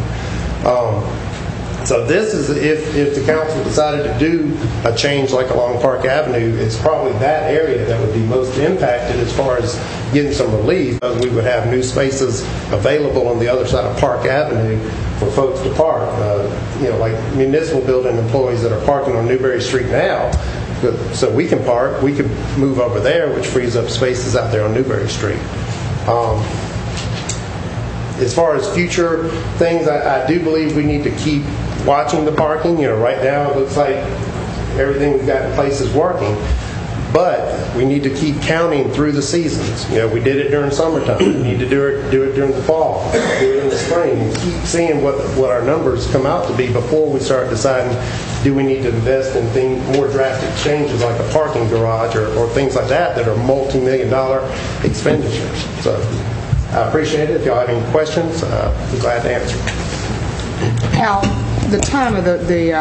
So this is, if the council decided to do a change like along Park Avenue, it's probably that area that would be most impacted as far as getting some relief. We would have new spaces available on the other side of Park Avenue for folks to park. Like municipal building employees that are parking on Newberry Street now, so we can park, we could move over there, which frees up spaces out there on Newberry Street. As far as future things, I do believe we need to keep watching the parking. Right now it looks like everything we've got in place is working, but we need to keep counting through the seasons. We did it during summertime. We need to do it during the fall, do it in the spring, and keep seeing what our numbers come out to be before we start deciding, do we need to invest in more drastic changes like a parking garage or things like that are multi-million-dollar expenditures. So I appreciate it. If y'all have any questions, I'll be glad to answer.
Al, the time of the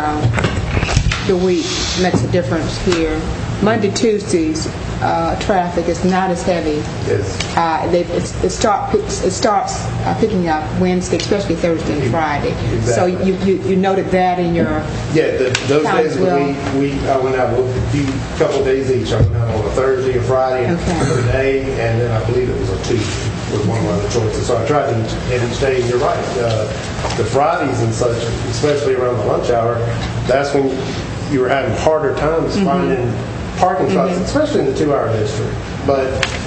week makes a difference here. Monday, Tuesdays, traffic is not as heavy.
Yes.
It starts picking up Wednesday, especially Thursday and Friday.
Exactly.
So you noted that in your
those days
well.
I went out a couple of days each. I went out on a Thursday or Friday for the day, and then I believe it was a Tuesday was one of my other choices. So I tried to hit each day, and you're right. The Fridays and such, especially around the lunch hour, that's when you were having harder times finding parking spots, especially in the 2-hour district. But,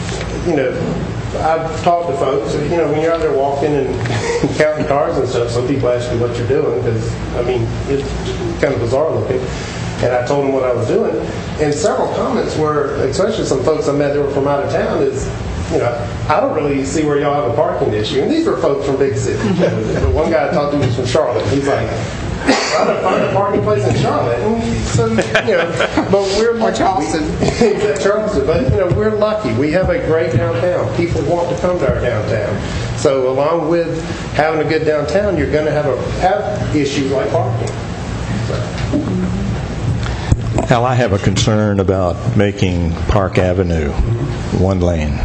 I've talked to folks, when you're out there walking and counting cars and stuff, some people ask you what you're doing because, it's kind of bizarre looking. And I told them what I was doing. And several comments were, especially some folks I met that were from out of town, is, I don't really see where y'all have a parking issue. And these were folks from big cities. But one guy I talked to was from Charlotte. He's like, I don't find a parking place in Charlotte. And so, but we're lucky.
Or Charleston.
Charleston. But, we're lucky. We have a great downtown. People want to come to our downtown. So along with having a good downtown, you're going to have issues like parking.
Al, I have a concern about making Park Avenue one lane.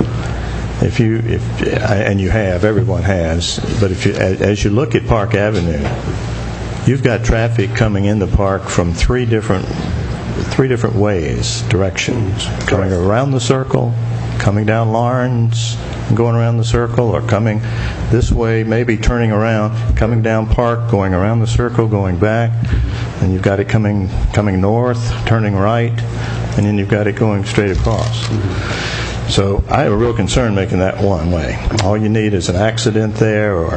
Everyone has, but as you look at Park Avenue, you've got traffic coming in the park from three different directions, coming around the circle, coming down Lawrence, going around the circle, or coming this way, maybe turning around, coming down Park, going around the circle, going back, and you've got it coming north, turning right, and then you've got it going straight across. So I have a real concern making that one way. All you need is an accident there, or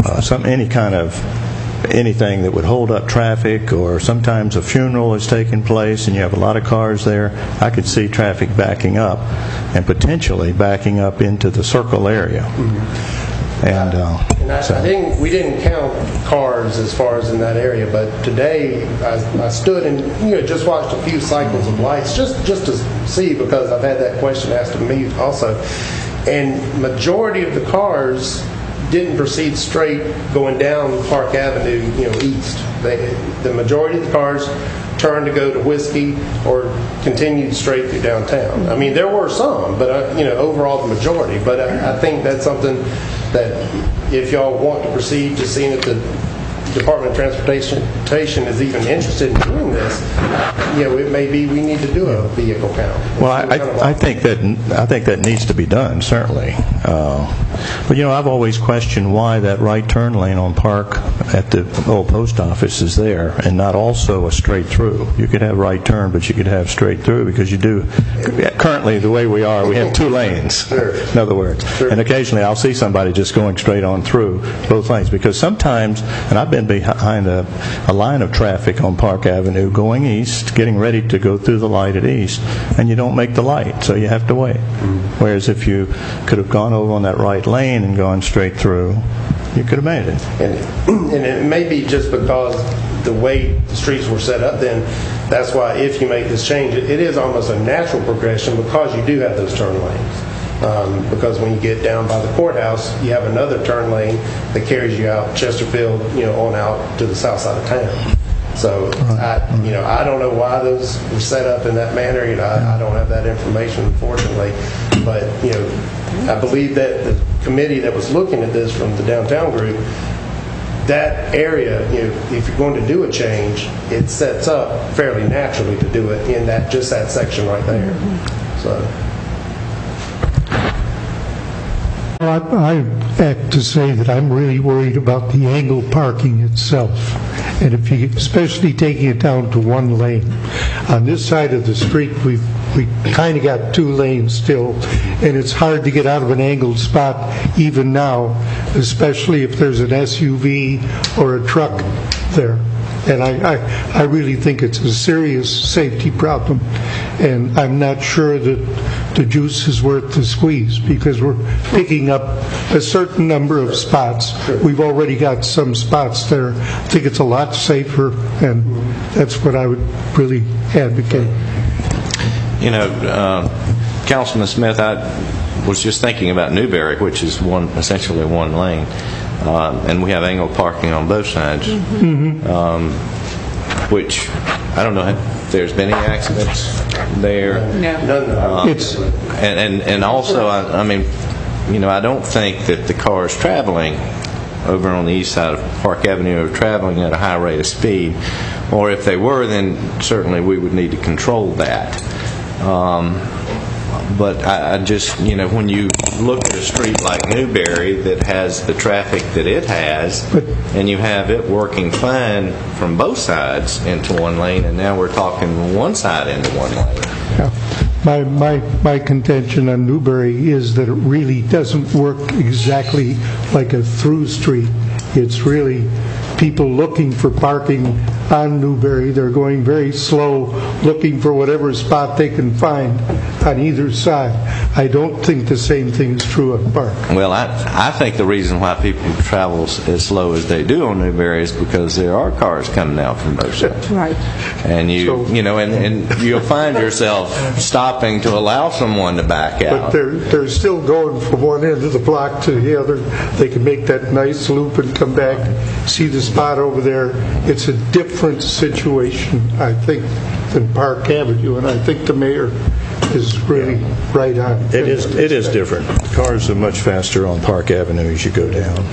anything that would hold up traffic, or sometimes a funeral is taking place and you have a lot of cars there. I could see traffic backing up and potentially backing up into the circle area. And
we didn't count cars as far as in that area, but today I stood and just watched a few cycles of lights just to see, because I've had that question asked of me also. And majority of the cars didn't proceed straight going down Park Avenue, east. The majority of the cars turned to go to Whiskey or continued straight through downtown. There were some, but overall the majority. But I think that's something that if y'all want to proceed to seeing if the Department of Transportation is even interested in doing this, it may be we need to do a vehicle count.
Well, I think that needs to be done, certainly. But I've always questioned why that right turn lane on Park at the old post office is there and not also a straight through. You could have right turn, but you could have straight through, because you do currently, the way we are, we have 2 lanes, in other words. And occasionally I'll see somebody just going straight on through both lanes, because sometimes, and I've been behind a line of traffic on Park Avenue going east, getting ready to go through the light at east, and you don't make the light, so you have to wait. Whereas if you could have gone over on that right lane and gone straight through, you could have made it.
And it may be just because the way the streets were set up then, that's why if you make this change, it is almost a natural progression because you do have those turn lanes. Because when you get down by the courthouse, you have another turn lane that carries you out Chesterfield, on out to the south side of town. So, I don't know why those were set up in that manner. I don't have that information, unfortunately. But, I believe that the committee that was looking at this from the downtown group, that area, if you're going to do a change, it sets up fairly naturally to do it in just that section right there. So.
I have to say that I'm really worried about the angle parking itself, and especially taking it down to 1 lane. On this side of the street, we kind of got 2 lanes still, and it's hard to get out of an angled spot even now, especially if there's an SUV or a truck there. And I really think it's a serious safety problem, and I'm not sure that the juice is worth the squeeze, because we're picking up a certain number of spots. We've already got some spots there. I think it's a lot safer, and that's what I would really advocate.
Councilman Smith, I was just thinking about Newberry, which is essentially 1 lane. And we have angled parking on both sides, which I don't know if there's been any accidents there.
No.
And also, I don't think that the cars traveling over on the east side of Park Avenue are traveling at a high rate of speed. Or if they were, then certainly we would need to control that. But I just, when you look at a street like Newberry that has the traffic that it has, and you have it working fine from both sides into 1 lane, and now we're talking one side into 1 lane.
Yeah. My contention on Newberry is that it really doesn't work exactly like a through street. It's really people looking for parking on Newberry. They're going very slow, looking for whatever spot they can find on either side. I don't think the same thing is true at Park.
Well, I think the reason why people travel as slow as they do on Newberry is because there are cars coming out from both sides.
Right.
And and you'll find yourself stopping to allow someone to back out.
But they're still going from one end of the block to the other. They can make that nice loop and come back, see the spot over there. It's a different situation, I think, than Park Avenue, and I think the mayor is really right on.
It is different. Cars are much faster on Park Avenue as you go down.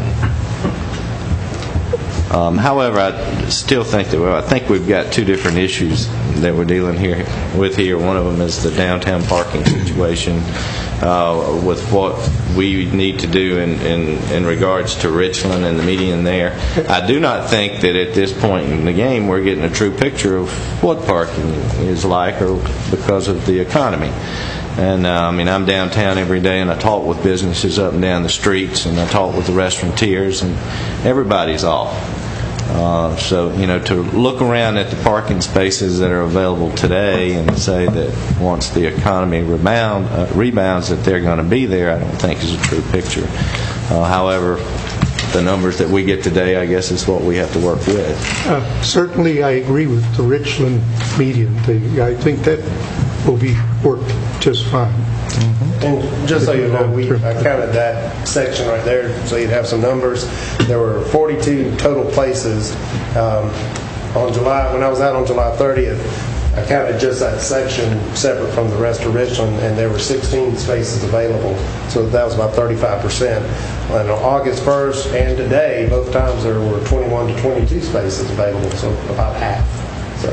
However, I still think that I think we've got 2 different issues that we're dealing with here. One of them is the downtown parking situation, with what we need to do in regards to Richland and the median there. I do not think that at this point in the game we're getting a true picture of what parking is like, or because of the economy. And I'm downtown every day, and I talk with businesses up and down the streets, and I talk with the restaurateurs, and everybody's off. So, to look around at the parking spaces that are available today and say that once the economy rebounds that they're going to be there, I don't think is a true picture. However, the numbers that we get today, I guess, is what we have to work with.
Certainly, I agree with the Richland median thing. I think that will be worked just fine.
And just so you know, I counted that section right there so you'd have some numbers. There were 42 total places on July. When I was out on July 30th, I counted just that section separate from the rest of Richland, and there were 16 spaces available. So that was about 35%. And on August 1st and today, both times there were 21 to 22 spaces available, so about half. So,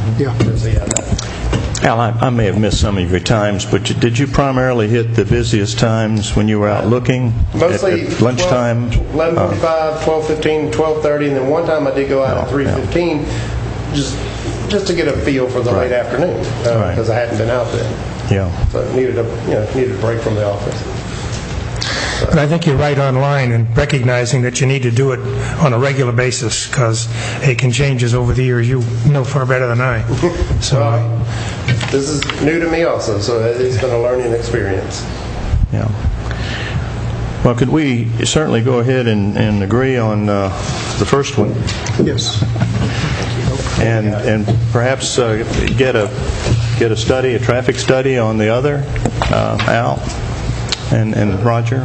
Al, I may have missed some of your times, but did you primarily hit the busiest times when you were out looking?
Mostly
at lunchtime?
11:45, 12:15, 12:30, and then one time I did go out at 3:15 just to get a feel for the late afternoon, because I hadn't been out there.
Yeah.
So it needed a break from the office.
And I think you're right on line in recognizing that you need to do it on a regular basis because it can changes over the years. You know far better than I. So
this is new to me also, so it's been a learning experience.
Yeah. Well, could we certainly go ahead and agree on the first one?
yes.
And perhaps get a study, a traffic study on the other, Al and Roger?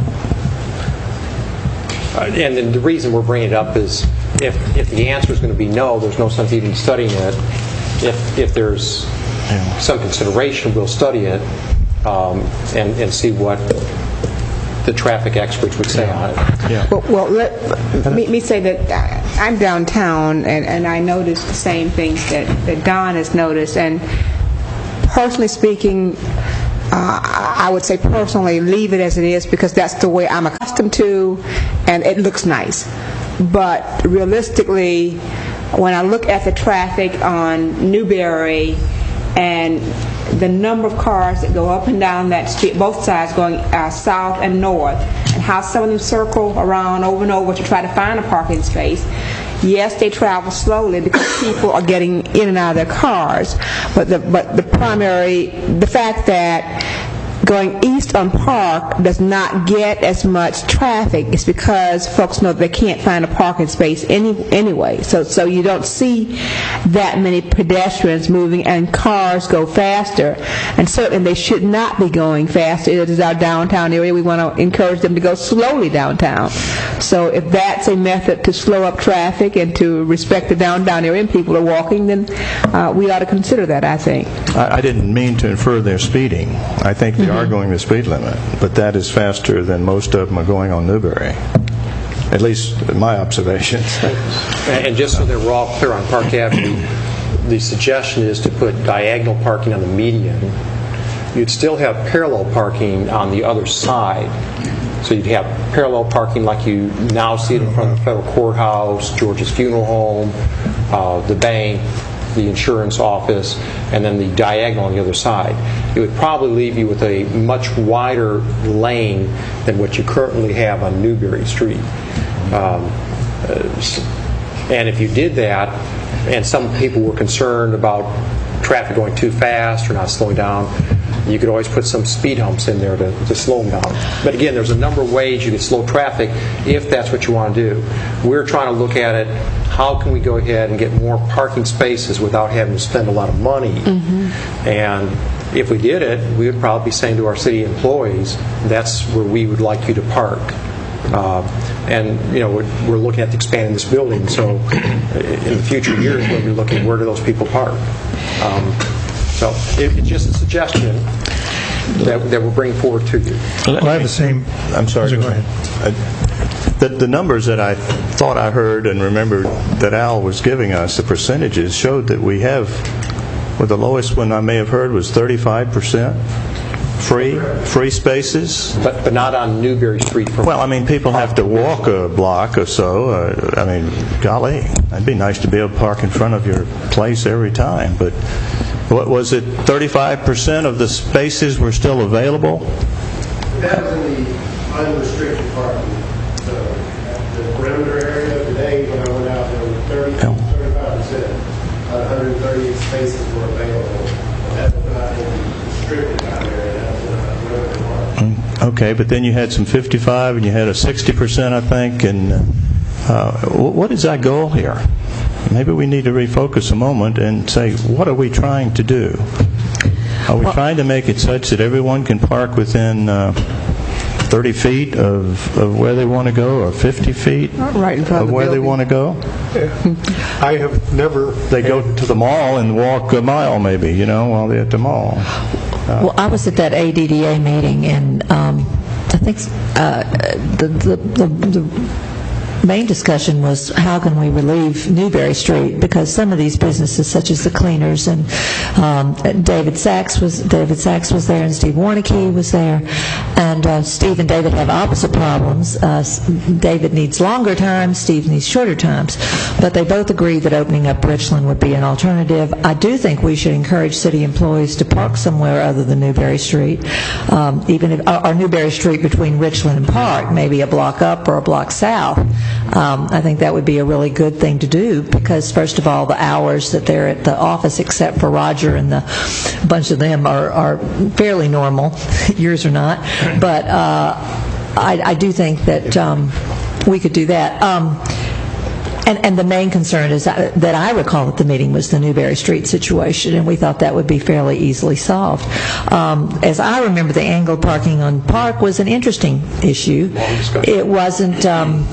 And then the reason we're bringing it up is if the answer is going to be no, there's no sense even studying it. If there's some consideration, we'll study it and see what the traffic experts would say on it.
Yeah.
Well, let me say that I'm downtown, and I noticed the same things that Don has noticed. And personally speaking, I would say personally leave it as it is because that's the way I'm accustomed to, and it looks nice. But realistically, when I look at the traffic on Newberry and the number of cars that go up and down that street, both sides going south and north, and how some of them circle around over and over to try to find a parking space. Yes, they travel slowly because people are getting in and out of their cars, but the fact that going east on Park does not get as much traffic is because folks know they can't find a parking space anyway. So you don't see that many pedestrians moving, and cars go faster. And certainly they should not be going faster. It is our downtown area. We want to encourage them to go slowly downtown. So if that's a method to slow up traffic and to respect the downtown area and people are walking, then we ought to consider that, I think.
I didn't mean to infer they're speeding. I think they are going the speed limit, but that is faster than most of them are going on Newberry. At least in my observations.
And just so that we're all clear on Park Avenue, the suggestion is to put diagonal parking on the median. You'd still have parallel parking on the other side. So you'd have parallel parking like you now see it in front of the federal courthouse, George's Funeral Home, the bank, the insurance office, and then the diagonal on the other side. It would probably leave you with a much wider lane than what you currently have on Newberry Street. And if you did that, and some people were concerned about traffic going too fast or not slowing down, you could always put some speed humps in there to slow them down. But again, there's a number of ways you can slow traffic if that's what you want to do. We're trying to look at it, how can we go ahead and get more parking spaces without having to spend a lot of money? Mm-hmm. And if we did it, we would probably be saying to our city employees, that's where we would like you to park. And we're looking at expanding this building, so in the future years we'll be looking where do those people park. So it's just a suggestion that we'll bring forward to you.
Well, I have the same.
I'm sorry.
Go ahead.
The numbers that I thought I heard and remembered that Al was giving us, the percentages, showed that we have, well, the lowest one I may have heard was 35% free spaces.
But not on Newberry Street.
Well, I mean, people have to walk a block or so. I mean, golly, it'd be nice to be able to park in front of your place every time. But what was it, 35% of the spaces were still available?
That was in the unrestricted parking. So the perimeter area today, when I went out, there were 35%. 138 spaces were available. That was not in the restricted area. That was in the perimeter parking.
Okay, but then you had some 55 and you had a 60%, I think. And what is our goal here? Maybe we need to refocus a moment and say, what are we trying to do? Are we trying to make it such that everyone can park within 30 feet of where they want to go, or 50 feet
right in front
of where they want to go?
I have never...
They go to the mall and walk a mile, maybe, while they're at the mall.
Well, I was at that ADDA meeting, and I think the main discussion was how can we relieve Newberry Street, because some of these businesses, such as the cleaners and David Sachs was there, and Steve Warnicke was there, and Steve and David have opposite problems. David needs longer times, Steve needs shorter times, but they both agree that opening up Richland would be an alternative. I do think we should encourage city employees to park somewhere other than Newberry Street, even if or Newberry Street between Richland and Park, maybe a block up or a block south. I think that would be a really good thing to do, because first of all, the hours that they're at the office, except for Roger and a bunch of them, are fairly normal. Yours are not. But I do think that we could do that. And the main concern is that I recall at the meeting was the Newberry Street situation, and we thought that would be fairly easily solved. As I remember, the angled parking on Park was an interesting issue. It wasn't...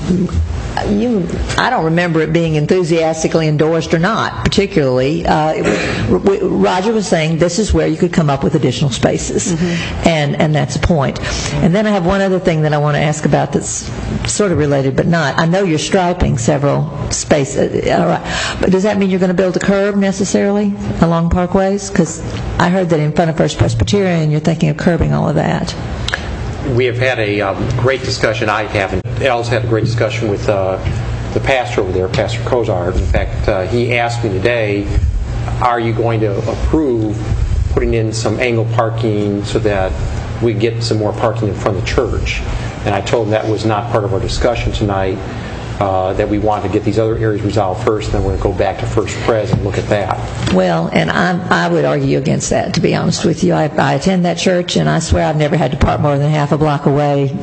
I don't remember it being enthusiastically endorsed or not, particularly. Roger was saying this is where you could come up with additional spaces, and that's the point. And then I have one other thing that I want to ask about that's sort of related but not. I know you're striping several spaces, all right, but does that mean you're going to build a curb necessarily along parkways? Because I heard that in front of First Presbyterian you're thinking of curbing all of that.
We have had a great discussion. I haven't. Elle's had a great discussion with the pastor over there, Pastor Kozar. In fact, he asked me today, are you going to approve putting in some angle parking so that we get some more parking in front of the church? And I told him that was not part of our discussion tonight, that we wanted to get these other areas resolved first, and then we're going to go back to First Pres and look at that.
Well, and I would argue against that, to be honest with you. I attend that church, and I swear I've never had to park more than half a block away.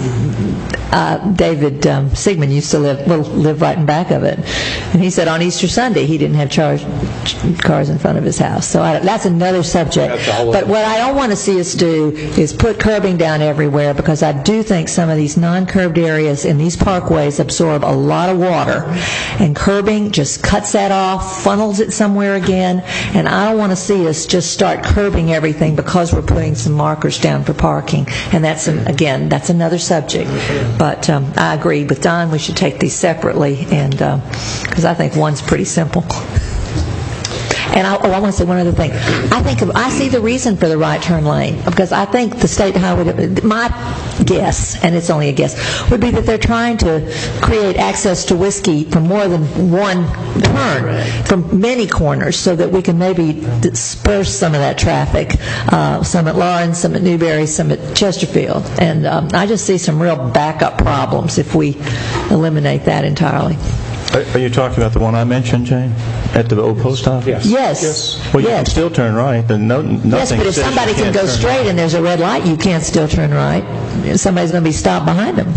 David Sigmund used to live right in back of it, and he said on Easter Sunday he didn't have charged cars in front of his house. So that's another subject. But what I don't want to see us do is put curbing down everywhere, because I do think some of these non-curbed areas in these parkways absorb a lot of water, and curbing just cuts that off, funnels it somewhere again, and I don't want to see us just start curbing everything because we're putting some markers down for parking, and that's another subject. But I agree with Don, we should take these separately, and because I think one's pretty simple. And I want to say one other thing. I see the reason for the right turn lane, because I think the state highway, my guess, and it's only a guess, would be that they're trying to create access to whiskey from more than one turn, from many corners, so that we can maybe disperse some of that traffic, some at Lawrence, some at Newberry, some at Chesterfield. And I just see some real backup problems if we eliminate that entirely.
Are you talking about the one I mentioned, Jane, at the old post office?
Yes.
Well, you can still turn right.
Yes, but if somebody can go straight and there's a red light, you can't still turn right. Somebody's going to be stopped behind them.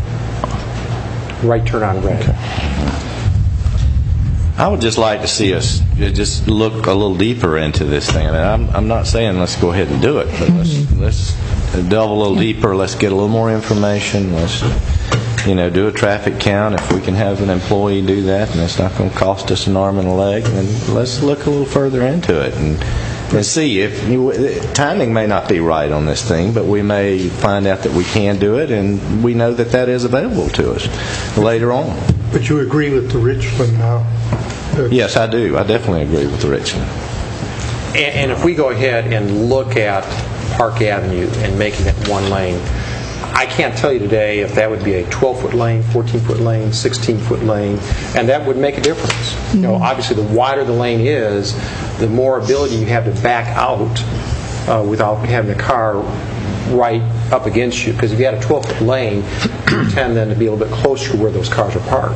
Right turn on red. Okay.
I would just like to see us just look a little deeper into this thing. I mean, I'm not saying let's go ahead and do it, but let's delve a little deeper. Let's get a little more information. Let's do a traffic count. If we can have an employee do that, and it's not going to cost us an arm and a leg, then let's look a little further into it and see if timing may not be right on this thing, but we may find out that we can do it, and we know that is available to us later on.
But you agree with the Richland now?
Yes, I do. I definitely agree with the Richland.
And if we go ahead and look at Park Avenue and making it one lane, I can't tell you today if that would be a 12-foot lane, 14-foot lane, 16-foot lane, and that would make a difference. Obviously, the wider the lane is, the more ability you have to back out without having a car right up against you. Because if you had a 12-foot lane, you tend then to be a little bit closer to where those cars are parked.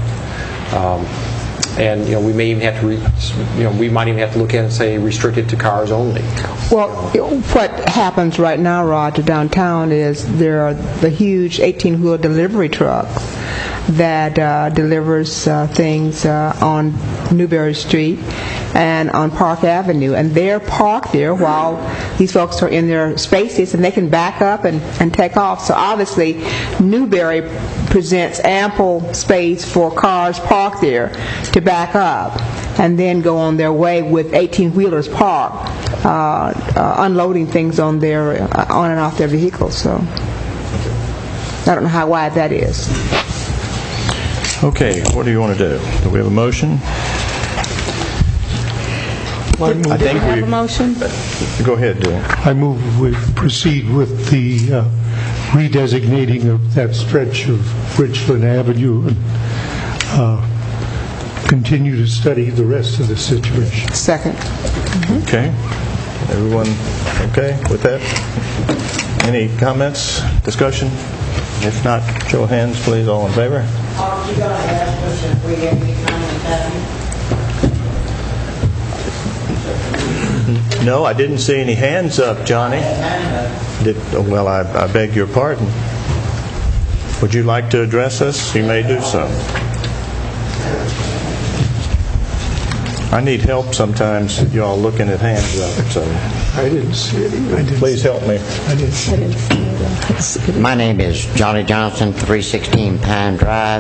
And we may even have to, we might even have to look at it and say restrict it to cars only.
Well, what happens right now, Roger, downtown is there are the huge 18-wheel delivery trucks that delivers things on Newberry Street and on Park Avenue, and they're parked there while these folks are in their spaces, and they can back up and take off. So obviously, Newberry presents ample space for cars parked there to back up and then go on their way with 18-wheelers parked, unloading things on and off their vehicles. So I don't know why that is.
Okay, what do you want to do? Do we have a motion? I think
have a motion?
Go ahead, Dale.
I move we proceed with the redesignating of that stretch of Richland Avenue and continue to study the rest of the situation.
Second.
Okay. Everyone okay with that? Any comments, discussion? If not, show of hands, please. All in favor?
Are you going to ask us if we have any comment?
No, I didn't see any hands up, Johnny. Well, I beg your pardon. Would you like to address us? You may do so. I need help sometimes, you all looking at hands up, so
I didn't see any.
please help me.
I didn't see any.
My name is Johnny Johnson, 316 Pine Drive.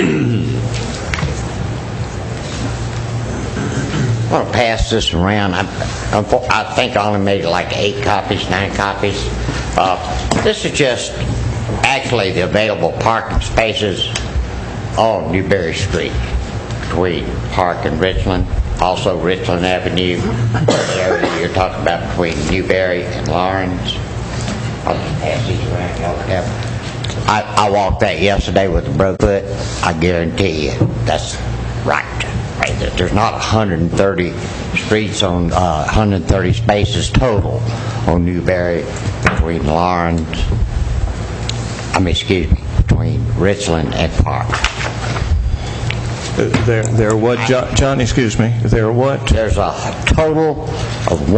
I'm going to pass this around. I think I only made like 9 copies. This is just actually the available parking spaces on Newberry Street between Park and Richland. Also Richland Avenue, the area you're talking about between Newberry and Lawrence. I'll just pass these around. Y'all can have. I walked that yesterday with a broke foot. I guarantee you that's right. Right there. There's not 130 streets on 130 spaces total on Newberry between Lawrence. Between Richland and Park.
There what, John? Excuse me. There what?
There's a total of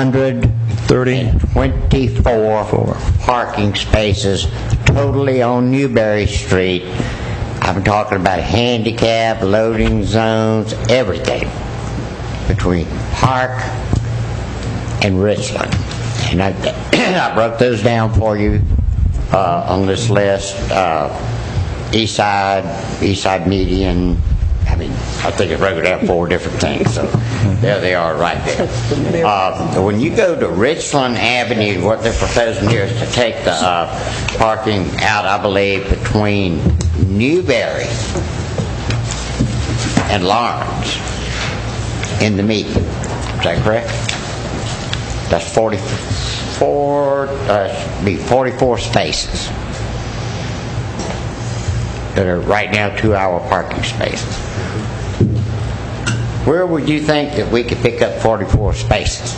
124 parking spaces totally on Newberry Street. I'm talking about handicap, loading zones, everything between Park and Richland. And I broke those down for you on this list. East side median. I think it broke it down 4 different things. So there they are right there. When you go to Richland Avenue, what they're proposing here is to take the parking out, I believe, between Newberry and Lawrence in the median. Is that correct? That's 44 spaces that are right now 2-hour parking spaces. Where would you think that we could pick up 44 spaces?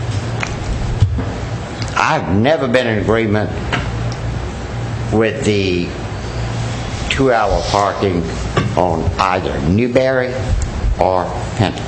I've never been in agreement with the 2-hour parking on either Newberry or Fenton.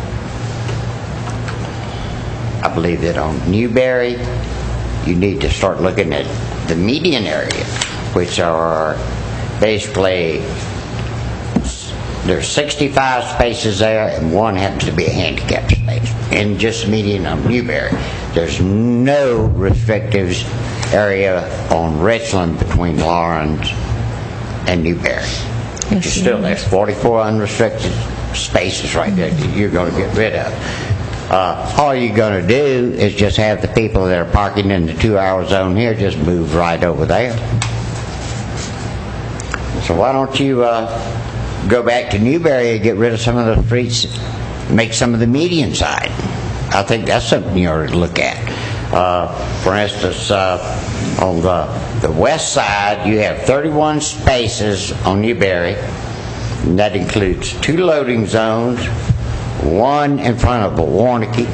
I believe that on Newberry, you need to start looking at the median area, which are basically, there's 65 spaces there, and 1 happens to be a handicap space. And just median on Newberry. There's no restrictive area on Richland between Lawrence and Newberry. But you still, there's 44 unrestricted spaces right there that you're going to get rid of. All you're going to do is just have the people that are parking in the 2-hour zone here just move right over there. So why don't you go back to Newberry and get rid of some of the streets, make some of the median side. I think that's something you ought to look at. For instance, on the west side, you have 31 spaces on Newberry, and that includes 2 loading zones, 1 in front of Warnicky,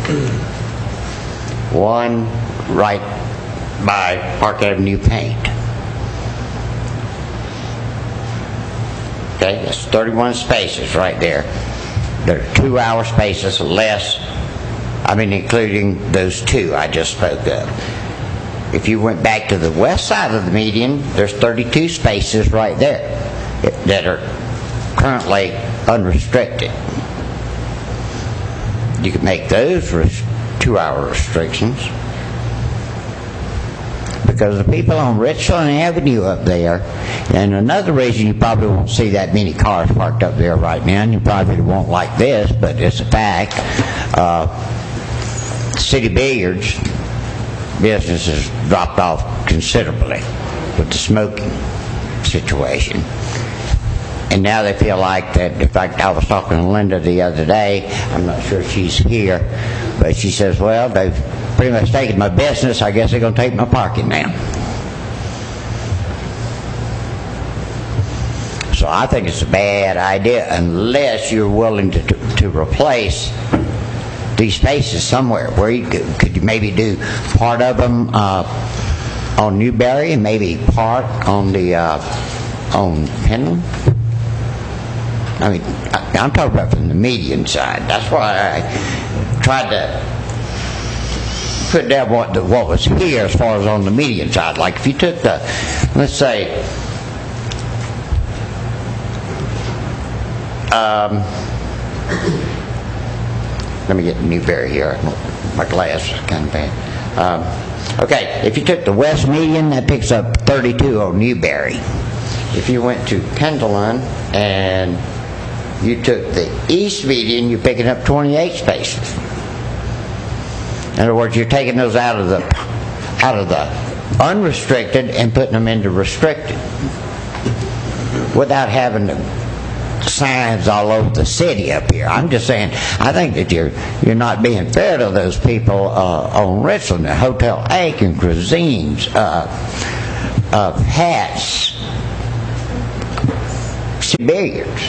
1 right by Park Avenue Paint. Okay, that's 31 spaces right there. There are 2-hour spaces less, including those 2 I just spoke of. If you went back to the west side of the median, there's 32 spaces right there that are currently unrestricted. You could make those 2-hour restrictions. Because the people on Richland Avenue up there, and another reason you probably won't see that many cars parked up there right now, and you probably won't like this, but it's a fact, City Billiards business has dropped off considerably with the smoking situation. and now they feel like that. In fact, I was talking to Linda the other day. I'm not sure she's here, but she says, well, they've pretty much taken my business. I guess they're going to take my parking now. So I think it's a bad idea unless you're willing to replace these spaces somewhere. Where you could you maybe do part of them on Newberry and maybe part on the on Penland? I mean, I'm talking about from the median side. That's why I tried to put down what was here as far as on the median side. Like if you took the, let's say, let me get Newberry here. My glass is kind of bad. Okay, if you took the west median, that picks up 32 on Newberry. If you went to Pendleton and you took the east median, you're picking up 28 spaces. In other words, you're taking those out of the unrestricted and putting them into restricted without having the signs all over the city up here. I'm just saying, I think that you're not being fair to those people on Richland, Hotel Aiken, Cuisines, Hats, Billiards.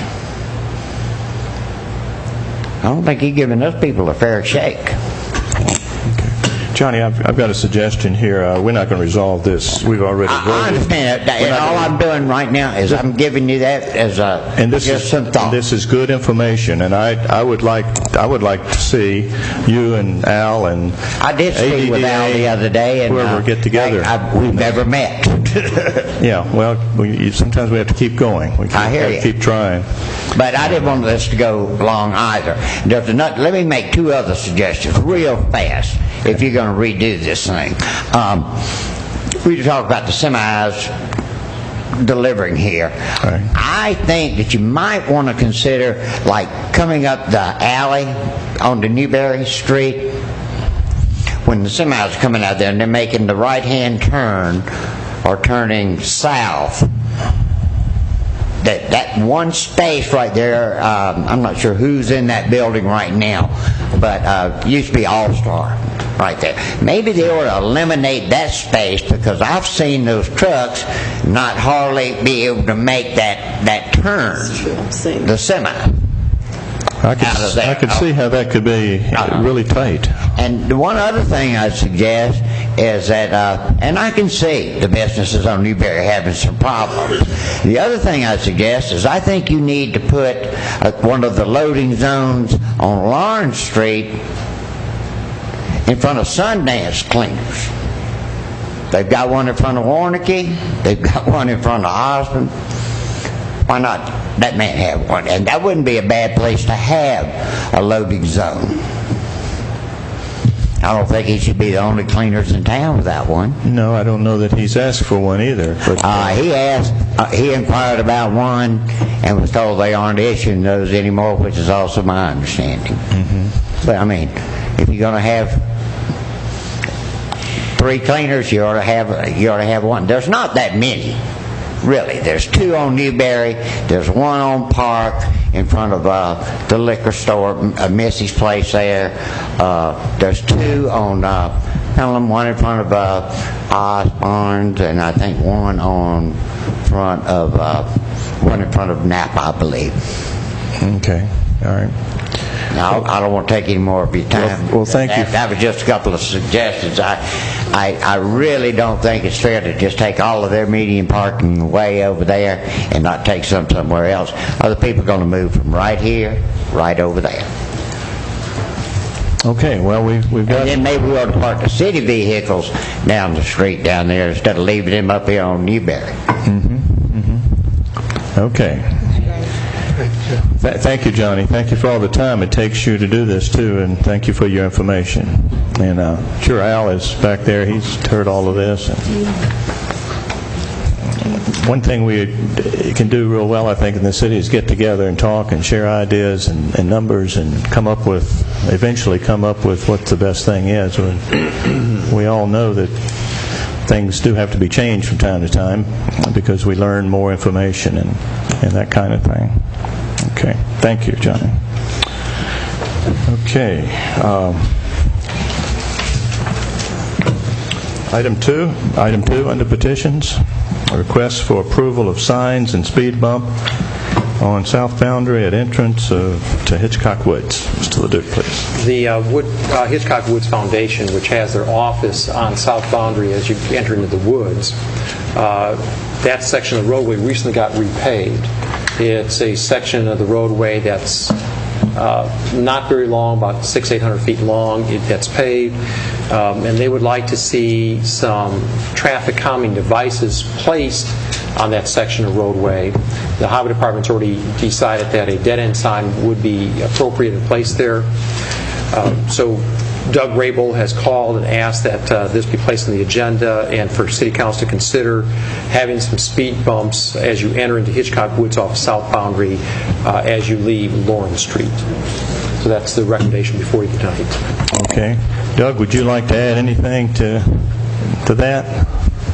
I don't think you're giving those people a fair shake.
Johnny, I've got a suggestion here. We're not going to resolve this. We've already voted.
I understand that. And all I'm doing right now is I'm giving you that as just some thought.
This is good information, and I would like to see you and Al and
I did speak with Al the other day, and
whoever get together.
We've never met.
Yeah, well, sometimes we have to keep going.
I hear you.
Keep trying.
But I didn't want this to go long either. Let me make two other suggestions real fast if you're going to redo this thing. We talk about the semis delivering here.
Right.
I think that you might want to consider like coming up the alley on the Newberry Street when the semis are coming out there and they're making the right-hand turn or turning south. That one space right there, I'm not sure who's in that building right now, but used to be All-Star right there. Maybe they ought to eliminate that space because I've seen those trucks not hardly be able to make that turn, the semi.
I could see how that could be really tight.
And the one other thing I'd suggest is that, and I can see the businesses on Newberry having some problems. The other thing I'd suggest is I think you need to put one of the loading zones on Lawrence Street in front of Sundance Cleaners. They've got one in front of Warnke. They've got one in front of Osmond. Why not that man have one? And that wouldn't be a bad place to have a loading zone. I don't think he should be the only cleaners in town without one.
No, I don't know that he's asked for one either. But
he inquired about one and was told they aren't issuing those anymore, which is also my understanding.
Mm-hmm.
But I mean, if you're going to have 3 cleaners, you ought to have one. There's not that many. Really, there's 2 on Newberry. There's 1 on Park in front of the liquor store, Missy's place there. There's 2 on Pelham, 1 in front of Osborne's, and I think 1 in front of Napa, I believe.
Okay, all right.
Now, I don't want to take any more of your time.
Well, thank you.
That was just a couple of suggestions. I really don't think it's fair to just take all of their median parking away over there and not take some somewhere else. Other people are going to move from right here, right over there.
Okay, well, we've got...
And then maybe we ought to park the city vehicles down the street down there instead of leaving them up here on Newberry.
Mm-hmm. Mm-hmm. Okay. Thank you, Johnny. Thank you for all the time it takes you to do this, too, and thank you for your information. And sure, Al is back there. He's heard all of this. And one thing we can do real well, I think, in the city is get together and talk and share ideas and numbers and eventually come up with what the best thing is. We all know that things do have to be changed from time to time because we learn more information and and that kind of thing. Okay. Thank you, Johnny. Okay. Item two under petitions, a request for approval of signs and speed bump on south boundary at entrance to Hitchcock Woods. Mr. Leduc, please.
The Hitchcock Woods Foundation, which has their office on south boundary as you enter into the woods, that section of the roadway recently got repaved. It's a section of the roadway that's not very long, about 600-800 feet long. That's paved, and they would like to see some traffic calming devices placed on that section of roadway. The Highway Department's already decided that a dead-end sign would be appropriate and placed there. So Doug Rabel has called and asked that this be placed on the agenda and for City Council to consider having some speed bumps as you enter into Hitchcock Woods off South Boundary as you leave Lawrence Street. So that's the recommendation before you tonight.
Okay. Doug, would you like to add anything to that?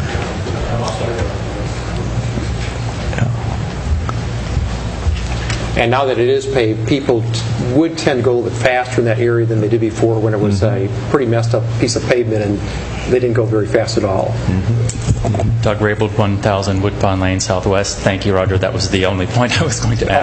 And now that it is paved, people would tend to go a little bit faster in that area than they did before when it was a pretty messed up piece of pavement and they didn't go very fast at all.
Doug Rabel, 1000 Woodbine Lane Southwest. Thank you, Roger. That was the only point I was going to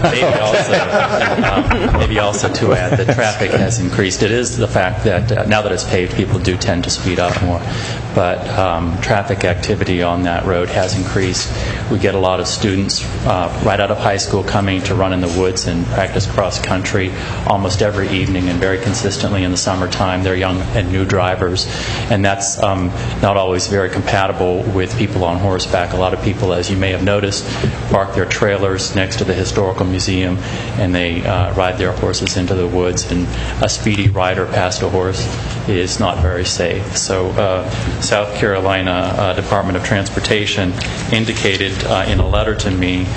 add. Maybe also to add that traffic has increased. It is the fact that now that it's paved, people do tend to speed up more. But traffic activity on that road has increased. We get a lot of students right out of high school coming to run in the woods and practice cross country almost every evening and very consistently in the summertime. They're young and new drivers, and that's not always very compatible with people on horseback. A lot of people, as you may have noticed, park their trailers next to the historical museum and they ride their horses into the woods, and a speedy rider past a horse is not very safe. So South Carolina Department of Transportation indicated in a letter to me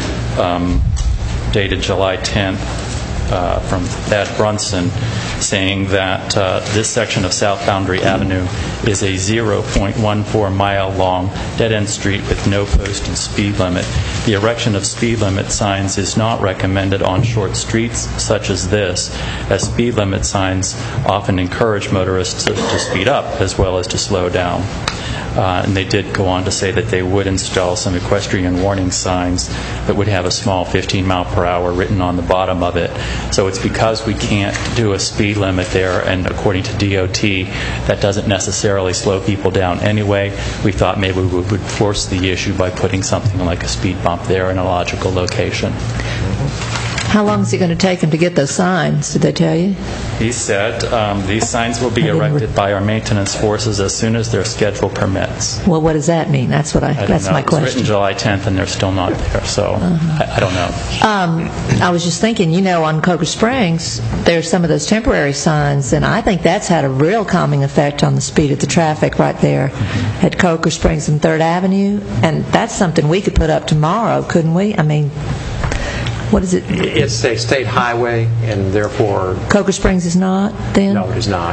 dated July 10th from Thad Brunson, saying that this section of South Boundary Avenue is a 0.14 mile long dead-end street with no posted speed limit. The erection of speed limit signs is not recommended on short streets such as this, as speed limit signs often encourage motorists to speed up as well as to slow down. And they did go on to say that they would install some equestrian warning signs that would have a small 15 mile per hour written on the bottom of it. So it's because we can't do a speed limit there, and according to DOT, that doesn't necessarily slow people down anyway. We thought maybe we would force the issue by putting something like a speed bump there in a logical location.
How long is it going to take them to get those signs? Did they tell you?
He said these signs will be erected by our maintenance forces as soon as their schedule permits.
Well, what does that mean? That's my question.
It was written July 10th, and they're still not there, so I don't know.
I was just thinking, on Coker Springs, there's some of those temporary signs, and I think that's had a real calming effect on the speed of the traffic right there at Coker Springs and 3rd Avenue, and that's something we could put up tomorrow, couldn't we? I mean, what is it?
It's a state highway, and therefore...
Coker Springs is not, then?
No, it is not.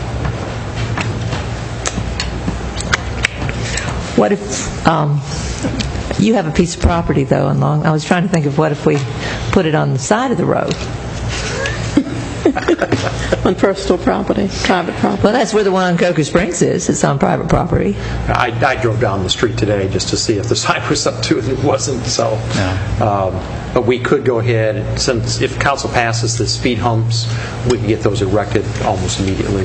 What if... you have a piece of property, though, on Long... I was trying to think of what if we put it on the side of the road.
On personal property, private property.
Well, that's where the one on Coker Springs is. It's on private property.
I drove down the street today just to see if the sign was up to it, and it wasn't. So, but we could go ahead, since if council passes the speed humps, we can get those erected almost immediately.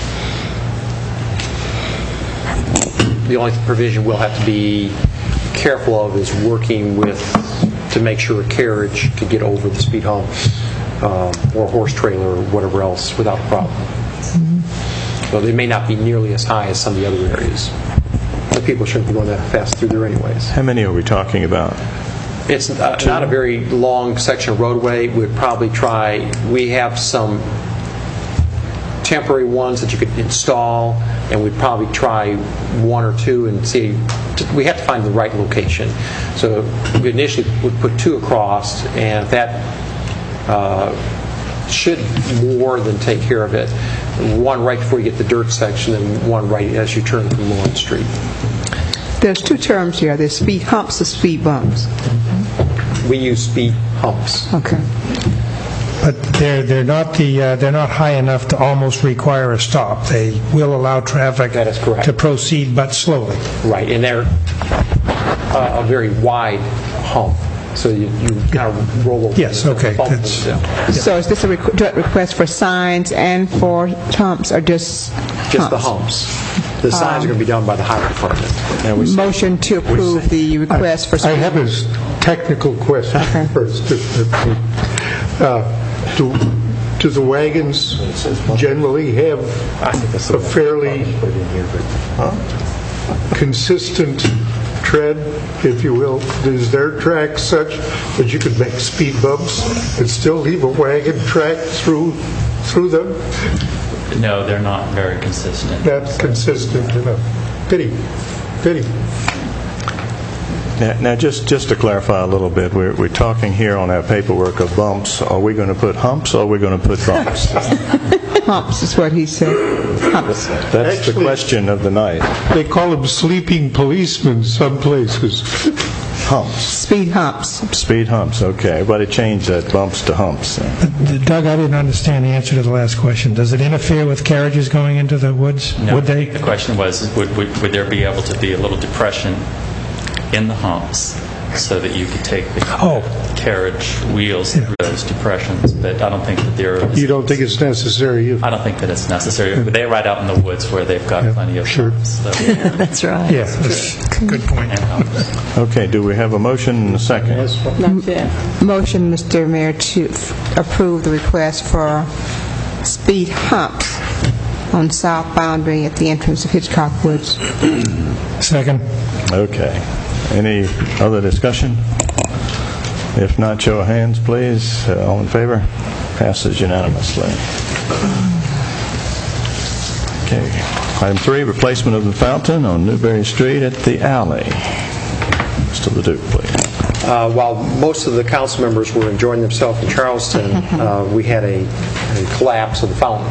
The only provision we'll have to be careful of is working with to make sure a carriage could get over the speed hump. Or a horse trailer or whatever else without a problem. So they may not be nearly as high as some of the other areas. The people shouldn't be going that fast through there anyways.
How many are we talking about?
It's not a very long section of roadway. We'd probably try, we have some temporary ones that you could install, and we'd probably try one or two and see. We have to find the right location. So we initially would put 2 across, and if that should more than take care of it. One right before you get the dirt section, and one right as you turn from Lawrence Street.
There's 2 terms here. There's speed humps and speed bumps.
We use speed humps.
Okay.
But they're not high enough to almost require a stop. They will allow traffic
That is correct.
to proceed, but slowly.
Right, and they're a very wide hump, so you kind of roll over.
Yes, okay.
So is this a direct request for signs and for humps, or just
the humps? The signs are going to be done by the highway department.
Motion to approve the request for
I
signs.
have a technical question first. Do the wagons generally have a fairly consistent tread, if you will? Is their track such that you could make speed bumps and still leave a wagon track through them?
No, they're not very consistent.
Not consistent enough. Pity.
Now, just to clarify a little bit, we're talking here on our paperwork of bumps. Are we going to put humps or are we going to put bumps?
Humps is what he said. Humps.
That's
Actually,
the question of the night.
They call them sleeping policemen some places.
Humps.
Speed humps.
Speed humps, okay. But it changed that bumps to humps.
Doug, I didn't understand the answer to the last question. Does it interfere with carriages going into the woods?
No,
Would they?
The question was, would there be able to be a little depression in the humps so that you could take the carriage wheels through those depressions? But I don't think that there is...
You don't think it's necessary?
I don't think that it's necessary. They ride out in the woods where they've got plenty of humps. So.
That's right.
Yeah, that's a good point.
Okay, do we have a motion and a second?
Not yet.
Motion, Mr. Mayor, to approve the request for speed humps on south boundary at the entrance of Hitchcock Woods.
Second.
Okay. Any other discussion? If not, show of hands, please. All in favor? Passes unanimously. Okay. Item 3, replacement of the fountain on Newberry Street at the alley. Mr. Leduc, please.
While most of the council members were enjoying themselves in Charleston, we had a collapse of the fountain.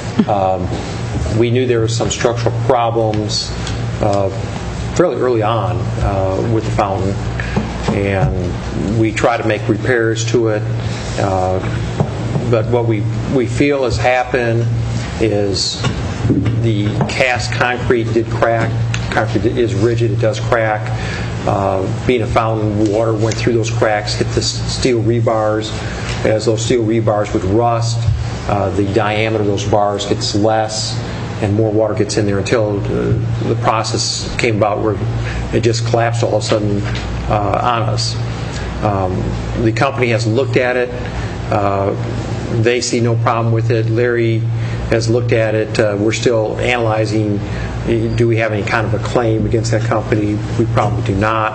We knew there were some structural problems fairly early on with the fountain, and we tried to make repairs to it. But what we feel has happened is the cast concrete did crack. Concrete is rigid, it does crack. Being a fountain, water went through those cracks, hit the steel rebars. As those steel rebars would rust, the diameter of those bars gets less and more water gets in there until the process came about where it just collapsed all of a sudden on us. The company has looked at it. They see no problem with it. Larry has looked at it. We're still analyzing, do we have any kind of a claim against that company? We probably do not.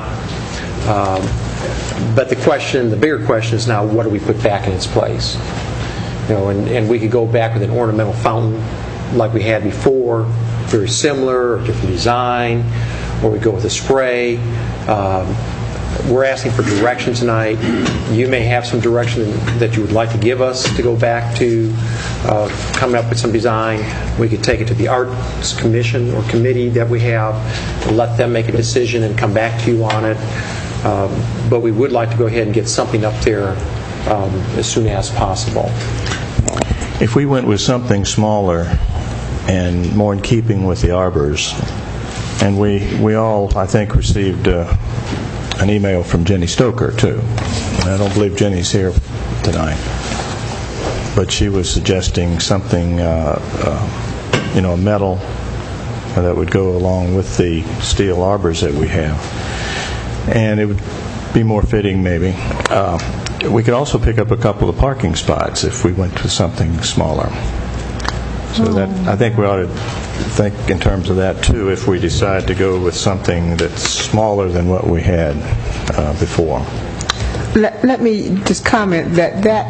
But the bigger question is now, what do we put back in its place? And we could go back with an ornamental fountain like we had before, very similar, or different design, or we go with a spray. We're asking for direction tonight. You may have some direction that you would like to give us to go back to coming up with some design. We could take it to the Arts Commission or committee that we have, let them make a decision and come back to you on it. But we would like to go ahead and get something up there as soon as possible.
If we went with something smaller and more in keeping with the arbors, and we all, I think, received an email from Jenny Stoker, too. And I don't believe Jenny's here tonight. But she was suggesting something, a metal that would go along with the steel arbors that we have. And it would be more fitting, maybe. We could also pick up a couple of parking spots if we went to something smaller. So that, I think we ought to think in terms of that, too, if we decide to go with something that's smaller than what we had before.
Let me just comment that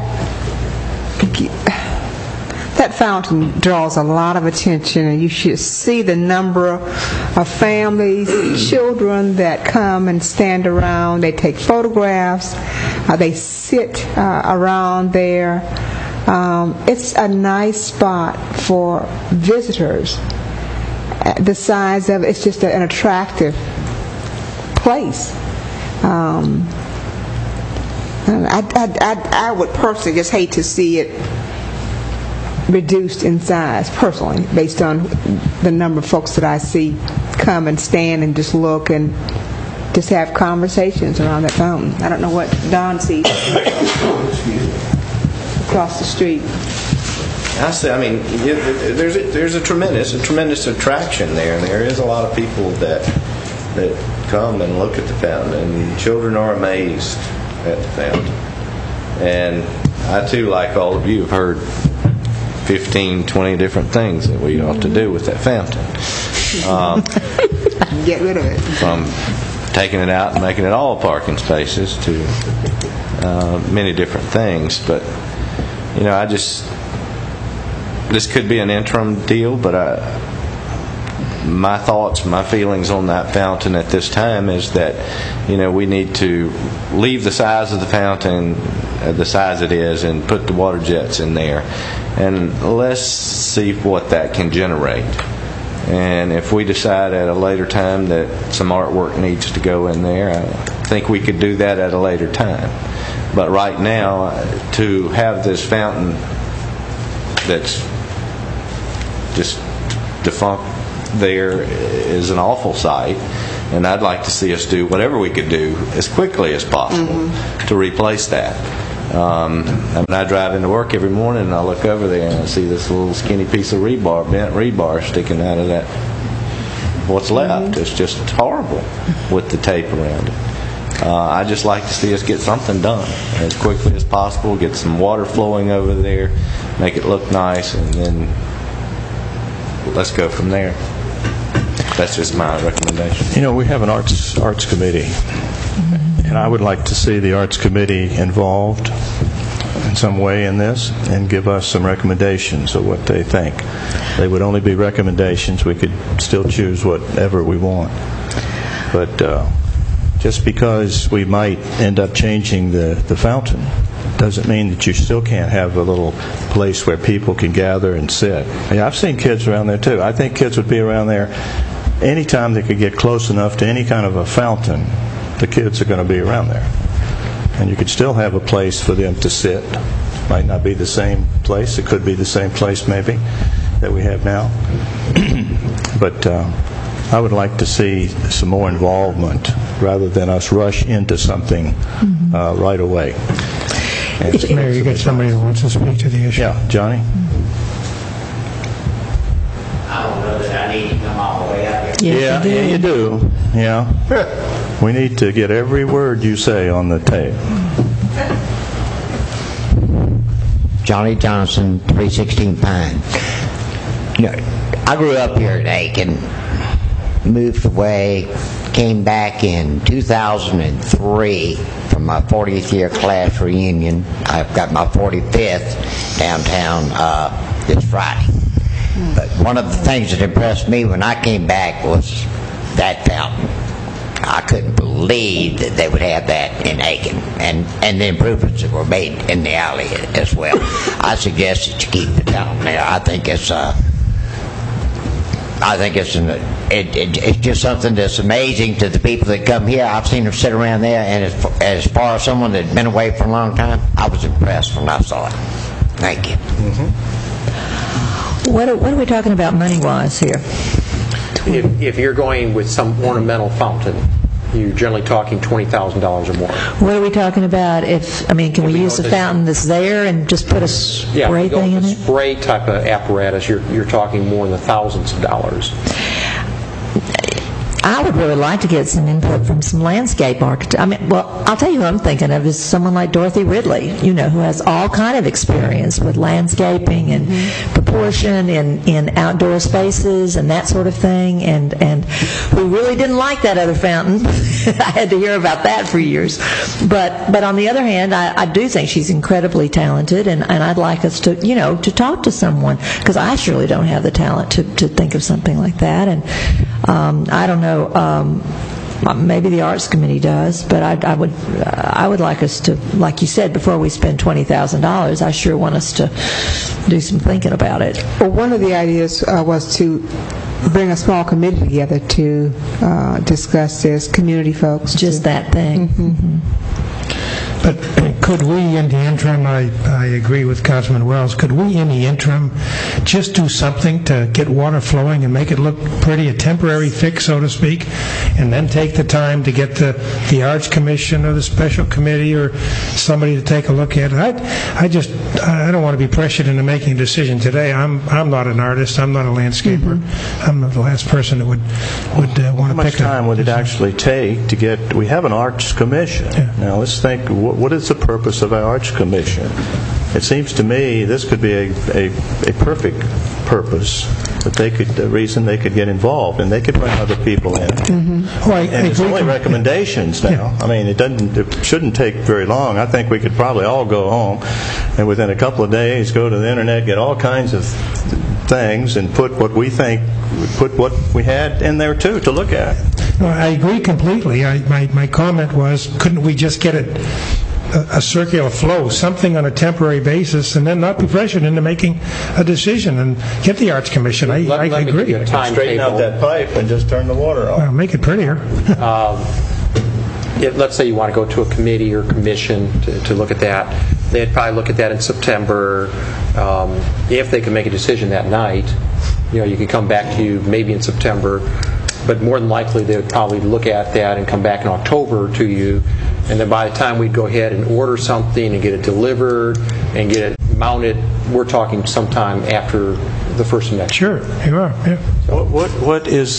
fountain draws a lot of attention, and you should see the number of families, children that come and stand around. They take photographs. They sit around there. It's a nice spot for visitors. The size of it's just an attractive place. I would personally just hate to see it reduced in size, personally, based on the number of folks that I see come and stand and just look and just have conversations around that fountain. I don't know what Don sees across the street.
I mean, there's a tremendous attraction there, and there is a lot of people that come and look at the fountain, and children are amazed at the fountain. And I too, like all of you, have heard 15, 20 different things that we ought to do with that fountain.
Get rid of it.
From taking it out and making it all parking spaces to many different things. But, this could be an interim deal, but my thoughts, my feelings on that fountain at this time is that, we need to leave the size of the fountain the size it is and put the water jets in there, and let's see what that can generate. And if we decide at a later time that some artwork needs to go in there, I think we could do that at a later time. But right now, to have this fountain that's just defunct there is an awful sight, and I'd like to see us do whatever we could do as quickly as possible to replace that. I drive into work every morning and I look over there and I see this little skinny piece of rebar, bent rebar, sticking out of that. What's left? It's just horrible with the tape around it. I'd just like to see us get something done as quickly as possible, get some water flowing over there, make it look nice, and then let's go from there. That's just my recommendation.
We have an arts committee, and I would like to see the arts committee involved in some way in this and give us some recommendations of what they think. They would only be recommendations. We could still choose whatever we want. But just because we might end up changing the fountain doesn't mean that you still can't have a little place where people can gather and sit. I've seen kids around there too. I think kids would be around there anytime they could get close enough to any kind of a fountain. The kids are going to be around there, and you could still have a place for them to sit. Might not be the same place. It could be the same place maybe that we have now. But I would like to see some more involvement rather than us rush into something right away.
Mayor, you got somebody who wants to speak to the issue.
Yeah, Johnny?
I don't know that I need to come all the way up here.
Yes, you do. Yeah. We need to get every word you say on the tape.
Johnny Johnson, 316 Pine. I grew up here at Aiken, moved away, came back in 2003 for my 40th year class reunion. I've got my 45th downtown this Friday. But one of the things that impressed me when I came back was that fountain. I couldn't believe that they would have that in Aiken, and the improvements that were made in the alley as well. I suggest that you keep it down there. I think it's just something that's amazing to the people that come here. I've seen them sit around there, and as far as someone that's been away for a long time, I was impressed when I saw it. Thank you.
What are we talking about money-wise here?
If you're going with some ornamental fountain, you're generally talking $20,000 or more.
What are we talking about? Can we use the fountain that's there and just put a spray thing in it?
Spray type of apparatus, you're talking more in the thousands of dollars.
I would really like to get some input from some landscape architects. I'll tell you who I'm thinking of is someone like Dorothy Ridley, who has all kind of experience with landscaping and proportion in outdoor spaces and that sort of thing, and who really didn't like that other fountain. I had to hear about that for years. But on the other hand, I do think she's incredibly talented, and I'd like us to, to talk to someone, because I surely don't have the talent to think of something like that. And I don't know. Maybe the Arts Committee does, but I would like us to, like you said, before we spend $20,000, I sure want us to do some thinking about it.
Well, one of the ideas was to bring a small committee together to discuss this, community folks.
Just that thing.
But Could we, in the interim, I agree with Councilman Wells, could we, in the interim, just do something to get water flowing and make it look pretty, a temporary fix, so to speak, and then take the time to get the Arts Commission or the Special Committee or somebody to take a look at it? I don't want to be pressured into making a decision today. I'm not an artist. I'm not a landscaper. I'm not the last person that would want to pick up.
How much time would it actually take to get... We have an Arts Commission.
Yeah.
Now, let's think, what is the purpose of our Arts Commission? It seems to me this could be a perfect purpose, the reason they could get involved, and they could bring other people in. And it's only recommendations now.
Yeah.
I mean, it shouldn't take very long. I think we could probably all go home and within a couple of days go to the internet, get all kinds of things, and put what we had in there too to look at.
No, I agree completely. My comment was, couldn't we just get a circular flow, something on a temporary basis, and then not be pressured into making a decision and get the Arts Commission? I agree.
Straighten out that pipe and just turn the water off.
Well, make it prettier.
Let's say you want to go to a committee or commission to look at that. They'd probably look at that in September. If they can make a decision that night, you could come back to you maybe in September. But more than likely, they would probably look at that and come back in October to you. And then by the time we'd go ahead and order something and get it delivered and get it mounted, we're talking sometime after the first of next year.
Sure, you are. Yeah.
What is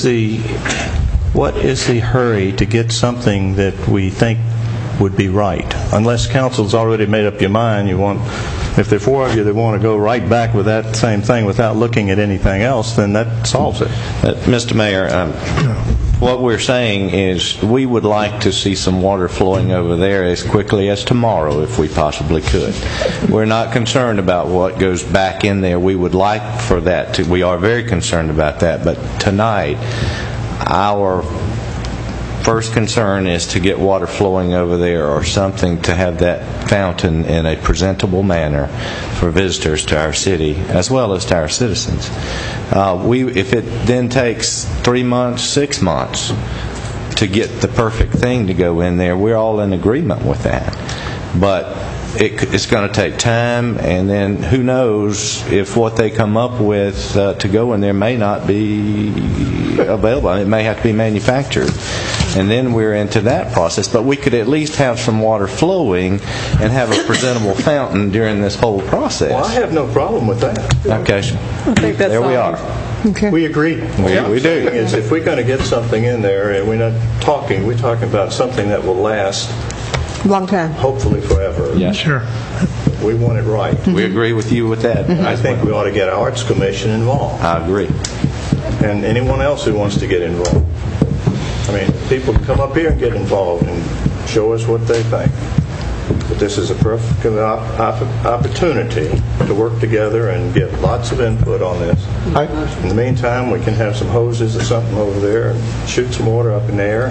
the hurry to get something that we think would be right? Unless council's already made up your mind, if there are four of you that want to go right back with that same thing without looking at anything else, then that solves it.
Mr. Mayor, what we're saying is we would like to see some water flowing over there as quickly as tomorrow if we possibly could. We're not concerned about what goes back in there. We would like for that to, we are very concerned about that, but tonight our first concern is to get water flowing over there or something to have that fountain in a presentable manner for visitors to our city as well as to our citizens. If it then takes 3 months, 6 months to get the perfect thing to go in there, we're all in agreement with that. But it's going to take time, and then who knows if what they come up with to go in there may not be available. It may have to be manufactured. And then we're into that process. But we could at least have some water flowing and have a presentable fountain during this whole process.
Well, I have no problem with that.
Okay.
I think that's
there we
all.
are.
Okay.
We agree.
We do.
Is if we're going to get something in there, and we're talking about something that will last
long time,
hopefully forever.
Yeah.
Sure.
We want it right.
We agree with you with that.
I think we ought to get our Arts Commission involved.
I agree.
And anyone else who wants to get involved. I mean, people can come up here and get involved and show us what they think. But this is a perfect opportunity to work together and get lots of input on this. In the meantime, we can have some hoses or something over there and shoot some water up in the air.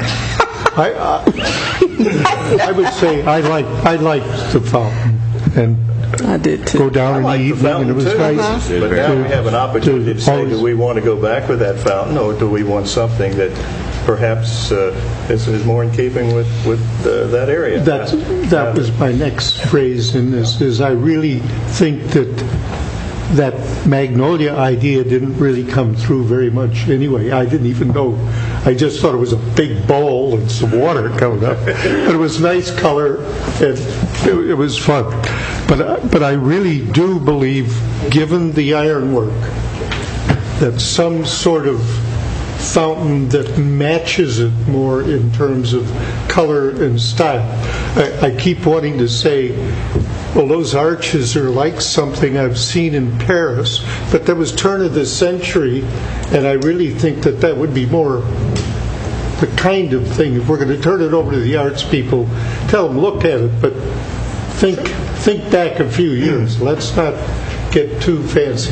I would say I like the fountain, and
I did too.
go down in the evening, and it was nice.
But now we have an opportunity to say, do we want to go back with that fountain, or do we want something that perhaps is more in keeping with that area?
That was my next phrase in this, is I really think that Magnolia idea didn't really come through very much anyway. I didn't even know. I just thought it was a big bowl and some water coming up. But it was nice color, and it was fun. But I really do believe, given the ironwork, that some sort of fountain that matches it more in terms of color and style. I keep wanting to say, well, those arches are like something I've seen in Paris, but that was turn of the century, and I really think that would be more the kind of thing. If we're going to turn it over to the arts people, tell them, look at it, but think back a few years. Let's not get too fancy.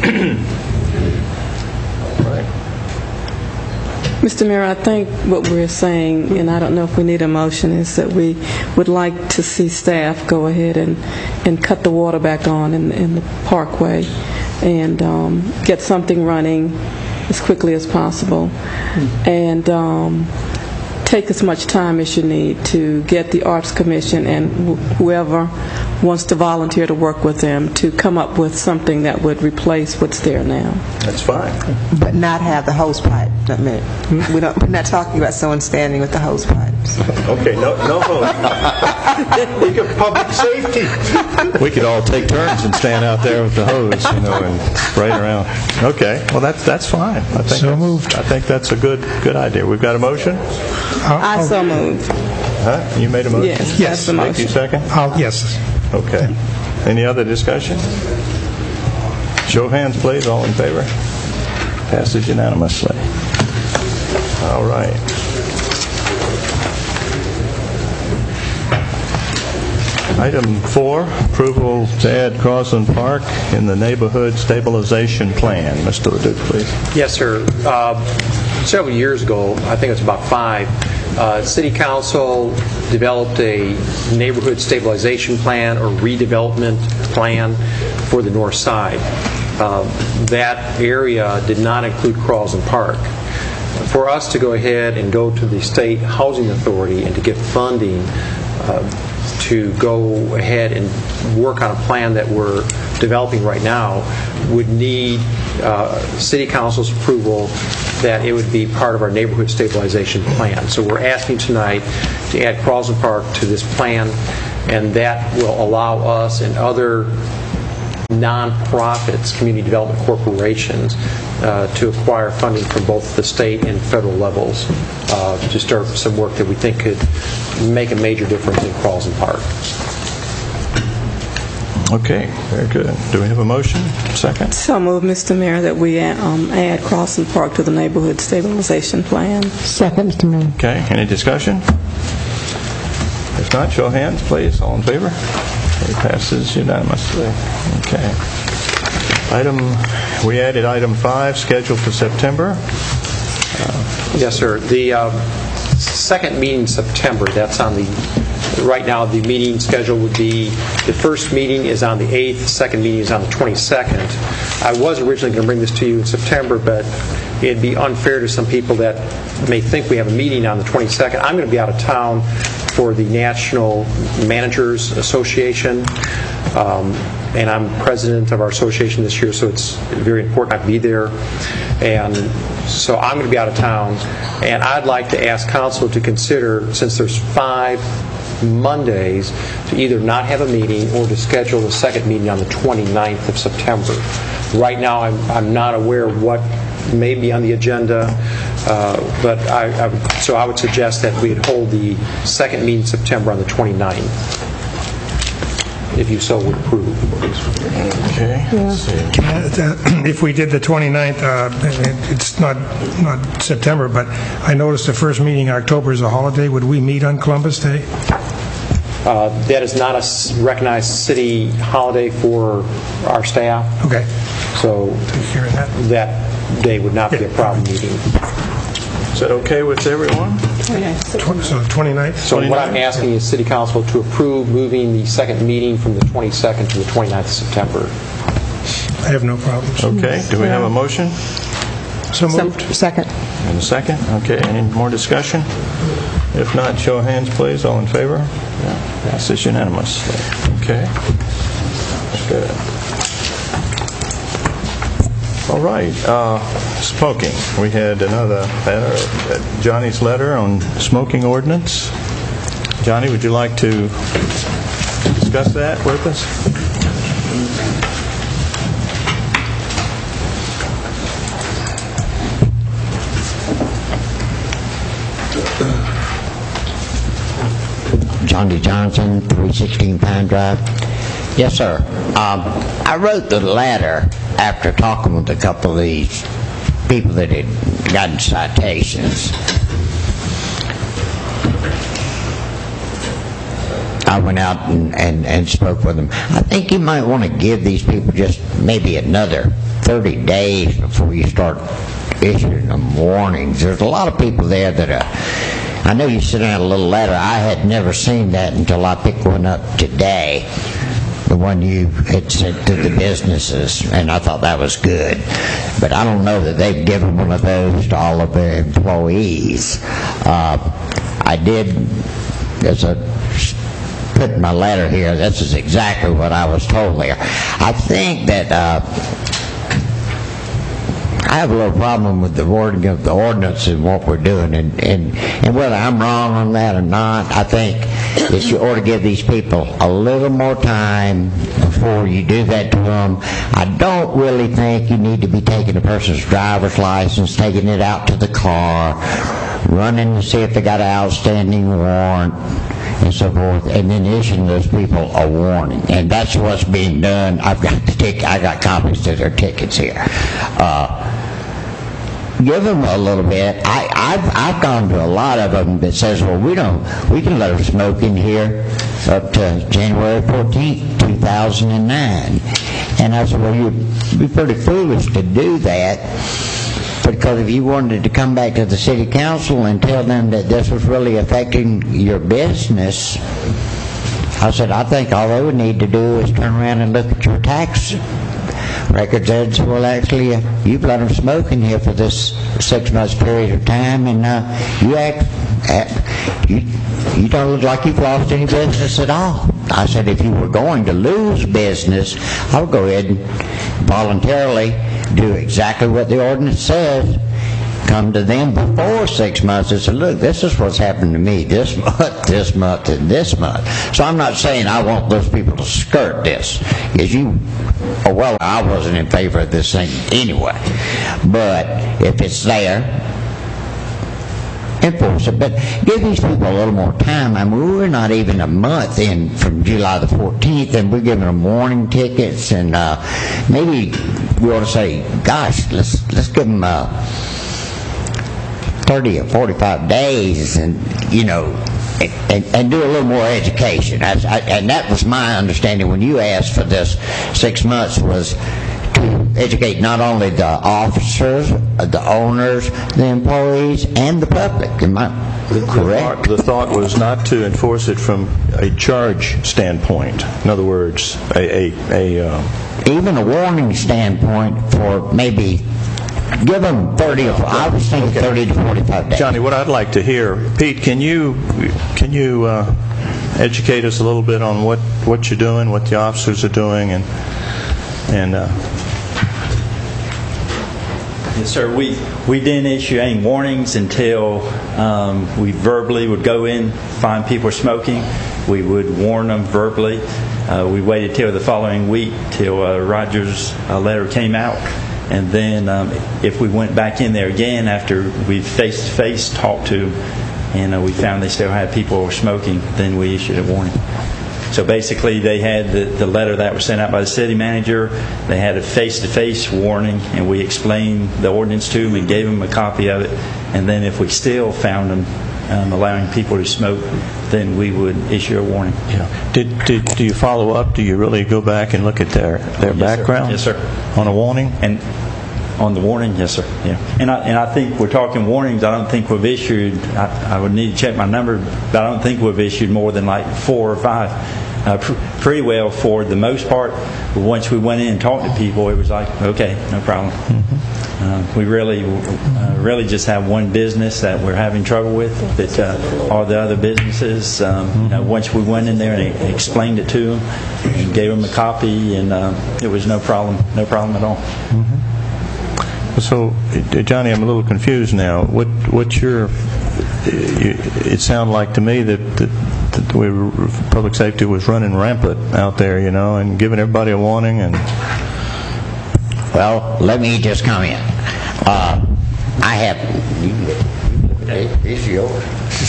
Mr. Mayor, I think what we're saying, and I don't know if we need a motion, is that we would like to see staff go ahead and cut the water back on in the parkway and get something running as quickly as possible. And take as much time as you need to get the Arts Commission and whoever wants to volunteer to work with them to come up with something that would replace what's there now.
That's fine.
But not have the hose pipe. We're not talking about someone standing with the hose pipes.
Okay, no hose.
We got public safety.
We could all take turns and stand out there with the hose, and spray it around. Okay, well that's fine. I think
So moved.
I think that's a good idea. We've got a motion.
I so moved.
Huh? You made a motion?
Yes, that's the
Thank you,
motion.
second?
Yes.
Okay. Any other discussion? Show of hands, please. All in favor? Passes unanimously. All right. Item 4, approval to add Crosland Park in the Neighborhood Stabilization Plan. Mr. Leduc, please.
Yes, sir. Several years ago, I think it was about 5, City Council developed a neighborhood stabilization plan or redevelopment plan for the north side. That area did not include Crosland Park. For us to go ahead and go to the State Housing Authority and to get funding to go ahead and work on a plan that we're developing right now would need City Council's approval that it would be part of our neighborhood stabilization plan. So we're asking tonight to add Crosland Park to this plan, and that will allow us and other non-profits, community development corporations, to acquire funding from both the state and federal levels to start some work that we think could make a major difference in Crosland Park.
Okay, very good. Do we have a motion? Second?
So moved, Mr. Mayor, that we add Crosland Park to the neighborhood stabilization plan.
Second, Mr. Mayor.
Okay, any discussion? If not, show of hands, please. All in favor? It passes unanimously. Okay. We added item 5, scheduled for September.
Yes, sir. The second meeting in September, that's on the, right now the meeting schedule would be, the first meeting is on the 8th, the second meeting is on the 22nd. I was originally going to bring this to you in September, but it'd be unfair to some people that may think we have a meeting on the 22nd. I'm going to be out of town for the National Managers Association, and I'm president of our association this year, so it's very important I be there. And so I'm going to be out of town, and I'd like to ask council to consider, since there's 5 Mondays, to either not have a meeting or to schedule the second meeting on the 29th of September. Right now, I'm not aware of what may be on the agenda, but so I would suggest that we'd hold the second meeting in September on the 29th, if you so would approve.
Okay. Let's see.
If we did the 29th, it's not September, but I noticed the first meeting in October is a holiday. Would we meet on Columbus Day?
That is not a recognized city holiday for our staff.
Okay.
So
Take care of
that day would not be a problem meeting.
Is that okay with everyone?
So the 29th?
So what I'm asking is City Council to approve moving the second meeting from the 22nd to the 29th of September.
I have no problems.
Okay. Do we have a motion?
So moved.
Second.
And a second? Okay. Any more discussion? If not, show of hands, please. All in favor? Yeah. Passes unanimously. Okay. Good. All right. Smoking. We had another letter, Johnny's letter on smoking ordinance. Johnny, would you like to discuss that with us?
Johnny Johnson, 316 Pine Drive. Yes, sir. I wrote the letter after talking with a couple of these people that had gotten citations. I went out and spoke with them. I think you might want to give these people just maybe another 30 days before you start issuing them warnings. There's a lot of people there that I know you sent out a little letter. I had never seen that until I picked one up today. the one you had sent to the businesses, and I thought that was good. But I don't know that they've given one of those to all of their employees. I did, as I put in my letter here, this is exactly what I was told there. I think that I have a little problem with the wording of the ordinance and what we're doing, and whether I'm wrong on that or not, I think that you ought to give these people a little more time before you do that to them. I don't really think you need to be taking a person's driver's license, taking it out to the car, running to see if they got an outstanding warrant, and so forth, and then issuing those people a warning. And that's what's being done. I've got the ticket. I got copies of their tickets here. Give them a little bit. I've gone to a lot of them that says, well, we can let them smoke in here up to January 14th, 2009. And I said, well, you'd be pretty foolish to do that, because if you wanted to come back to the city council and tell them that this was really affecting your business, I said, I think all they would need to do is turn around and look at your tax records and say, well, actually, you've let them smoke in here for this 6 months period of time, and you don't look like you've lost any business at all. I said, if you were going to lose business, I would go ahead and voluntarily do exactly what the ordinance says. Come to them before 6 months and say, look, this is what's happened to me this month, this month, and this month. So I'm not saying I want those people to skirt this. Well, I wasn't in favor of this thing anyway. But if it's there, enforce it. But give these people a little more time. I mean, we're not even a month in from July the 14th, and we're giving them warning tickets, and maybe we ought to say, gosh, let's give them 30 or 45 days, and and do a little more education. And that was my understanding when you asked for this 6 months, was to educate not only the officers, the owners, the employees, and the public. Am I correct?
The thought was not to enforce it from a charge standpoint. In other words,
even a warning standpoint for maybe. Give them 30. I was thinking 30 to 45 days.
Johnny, what I'd like to hear, Pete, can you educate us a little bit on what you're doing, what the officers are doing, and
Yes, sir. We didn't issue any warnings until we verbally would go in, find people smoking. We would warn them verbally. We waited till the following week till Roger's letter came out. And then if we went back in there again after we face-to-face talked to them, and we found they still had people who were smoking, then we issued a warning. So basically they had the letter that was sent out by the city manager, they had a face-to-face warning, and we explained the ordinance to them and gave them a copy of it. And then if we still found them allowing people to smoke, then we would issue a warning.
Yeah. Do you follow up? Do you really go back and look at their background?
Yes, sir.
On a warning?
And on the warning, yes, sir. Yeah. And I think we're talking warnings. I don't think we've issued. I would need to check my number, but I don't think we've issued more than like 4 or 5. Pretty well for the most part. But once we went in and talked to people, it was like, okay, no problem. Mm-hmm. We really just have one business that we're having trouble with, but all the other businesses, once we went in there and explained it to them and gave them a copy, and it was no problem at all.
Mm-hmm. So, Johnny, I'm a little confused now. What's your? It sounded like to me that public safety was running rampant out there, and giving everybody a warning. And
well, let me just come in. I have. It's yours.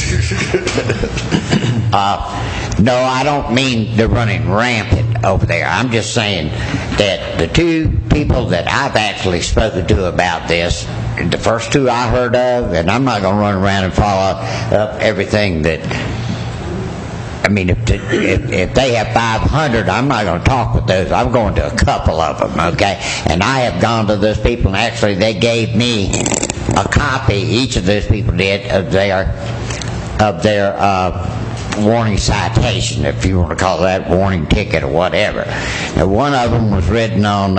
No, I don't mean they're running rampant over there. I'm just saying that the 2 people that I've actually spoken to about this, the first 2 I heard of, and I'm not going to run around and follow up everything that. I mean, if they have 500, I'm not going to talk with those. I'm going to a couple of them, okay? And I have gone to those people, and actually they gave me a copy. Each of those people did of their warning citation, if you want to call that warning ticket or whatever. Now, one of them was written on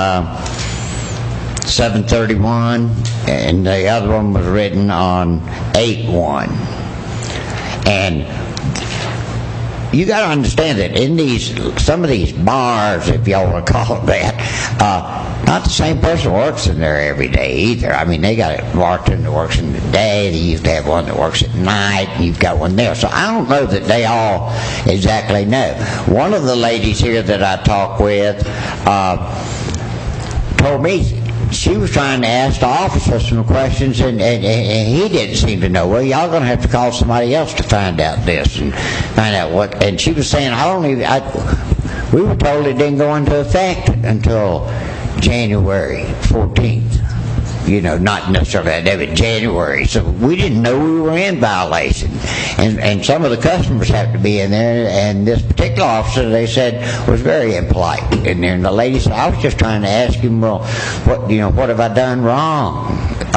7/31, and the other one was written on 8/1. And you got to understand that in some of these bars, if y'all want to call it that, not the same person works in there every day either. I mean, they got a bartender that works in the day, they used to have one that works at night, and you've got one there. So I don't know that they all exactly know. One of the ladies here that I talked with told me she was trying to ask the officer some questions, and he didn't seem to know. Well, y'all going to have to call somebody else to find out this and find out what. And she was saying, we were told it didn't go into effect until January 14th. You know, not necessarily that day, but January. So we didn't know we were in violation. And some of the customers have to be in there, and this particular officer, they said, was very impolite in there. And the lady said, I was just trying to ask him, well, what have I done wrong?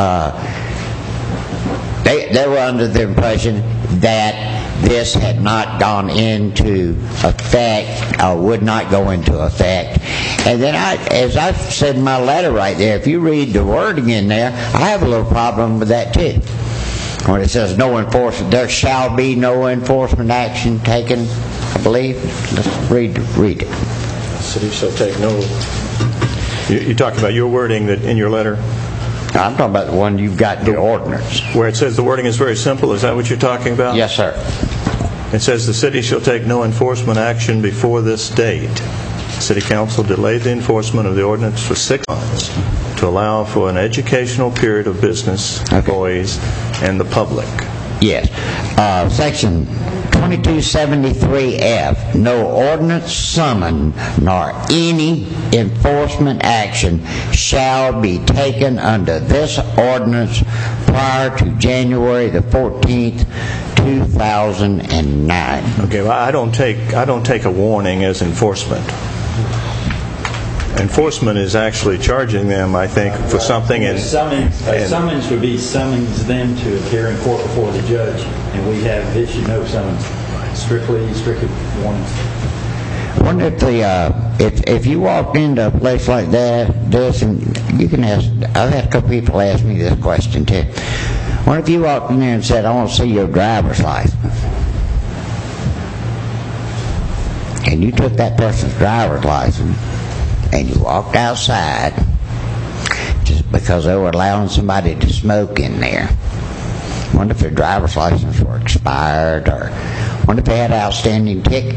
They were under the impression that this had not gone into effect, or would not go into effect. And then, as I said in my letter right there, if you read the wording in there, I have a little problem with that too. When it says no enforcement, there shall be no enforcement action taken, I believe. Let's read it.
The city shall take no... You talk about your wording that in your letter?
I'm talking about the one you've got in the ordinance.
Where it says the wording is very simple, is that what you're talking about?
Yes, sir.
It says the city shall take no enforcement action before this date. City Council delayed the enforcement of the ordinance for 6 months to allow for an educational period of business, employees, and the public.
Yes. Section 2273F, no ordinance summon nor any enforcement action shall be taken under this ordinance prior to January the 14th, 2009.
Okay, well, I don't take a warning as enforcement. Enforcement is actually charging them, I think, for something.
A summons would be summons them to appear in court before the judge, and we have issued no summons. Strictly warnings.
I wonder if you walked into a place like that, and you can ask. I've had a couple people ask me this question too. I wonder if you walked in there and said, "I want to see your driver's license," and you took that person's driver's license and you walked outside just because they were allowing somebody to smoke in there. I wonder if their driver's license were expired, or I wonder if they had an outstanding ticket.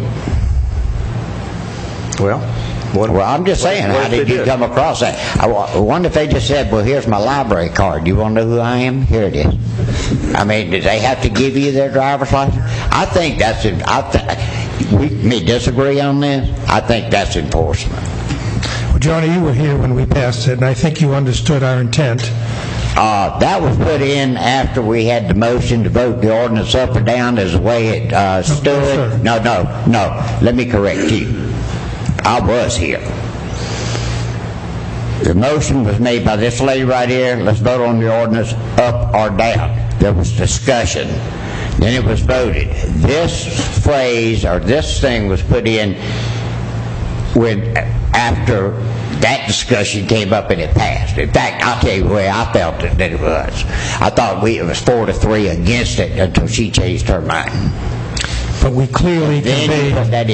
Well,
I'm just saying, how did you come across that? I wonder if they just said, well, here's my library card. You want to know who I am? Here it is. I mean, did they have to give you their driver's license? I think that's we may disagree on this. I think that's enforcement.
Well, Johnny, you were here when we passed it, and I think you understood our intent.
That was put in after we had the motion to vote the ordinance up or down as the way it stood. No. Let me correct you. I was here. The motion was made by this lady right here. Let's vote on the ordinance up or down. There was discussion. Then it was voted. This phrase or this thing was put in after that discussion came up and it passed. In fact, I'll tell you the way I felt that it was. I thought it was 4-3 against it until she changed her mind.
But we clearly conveyed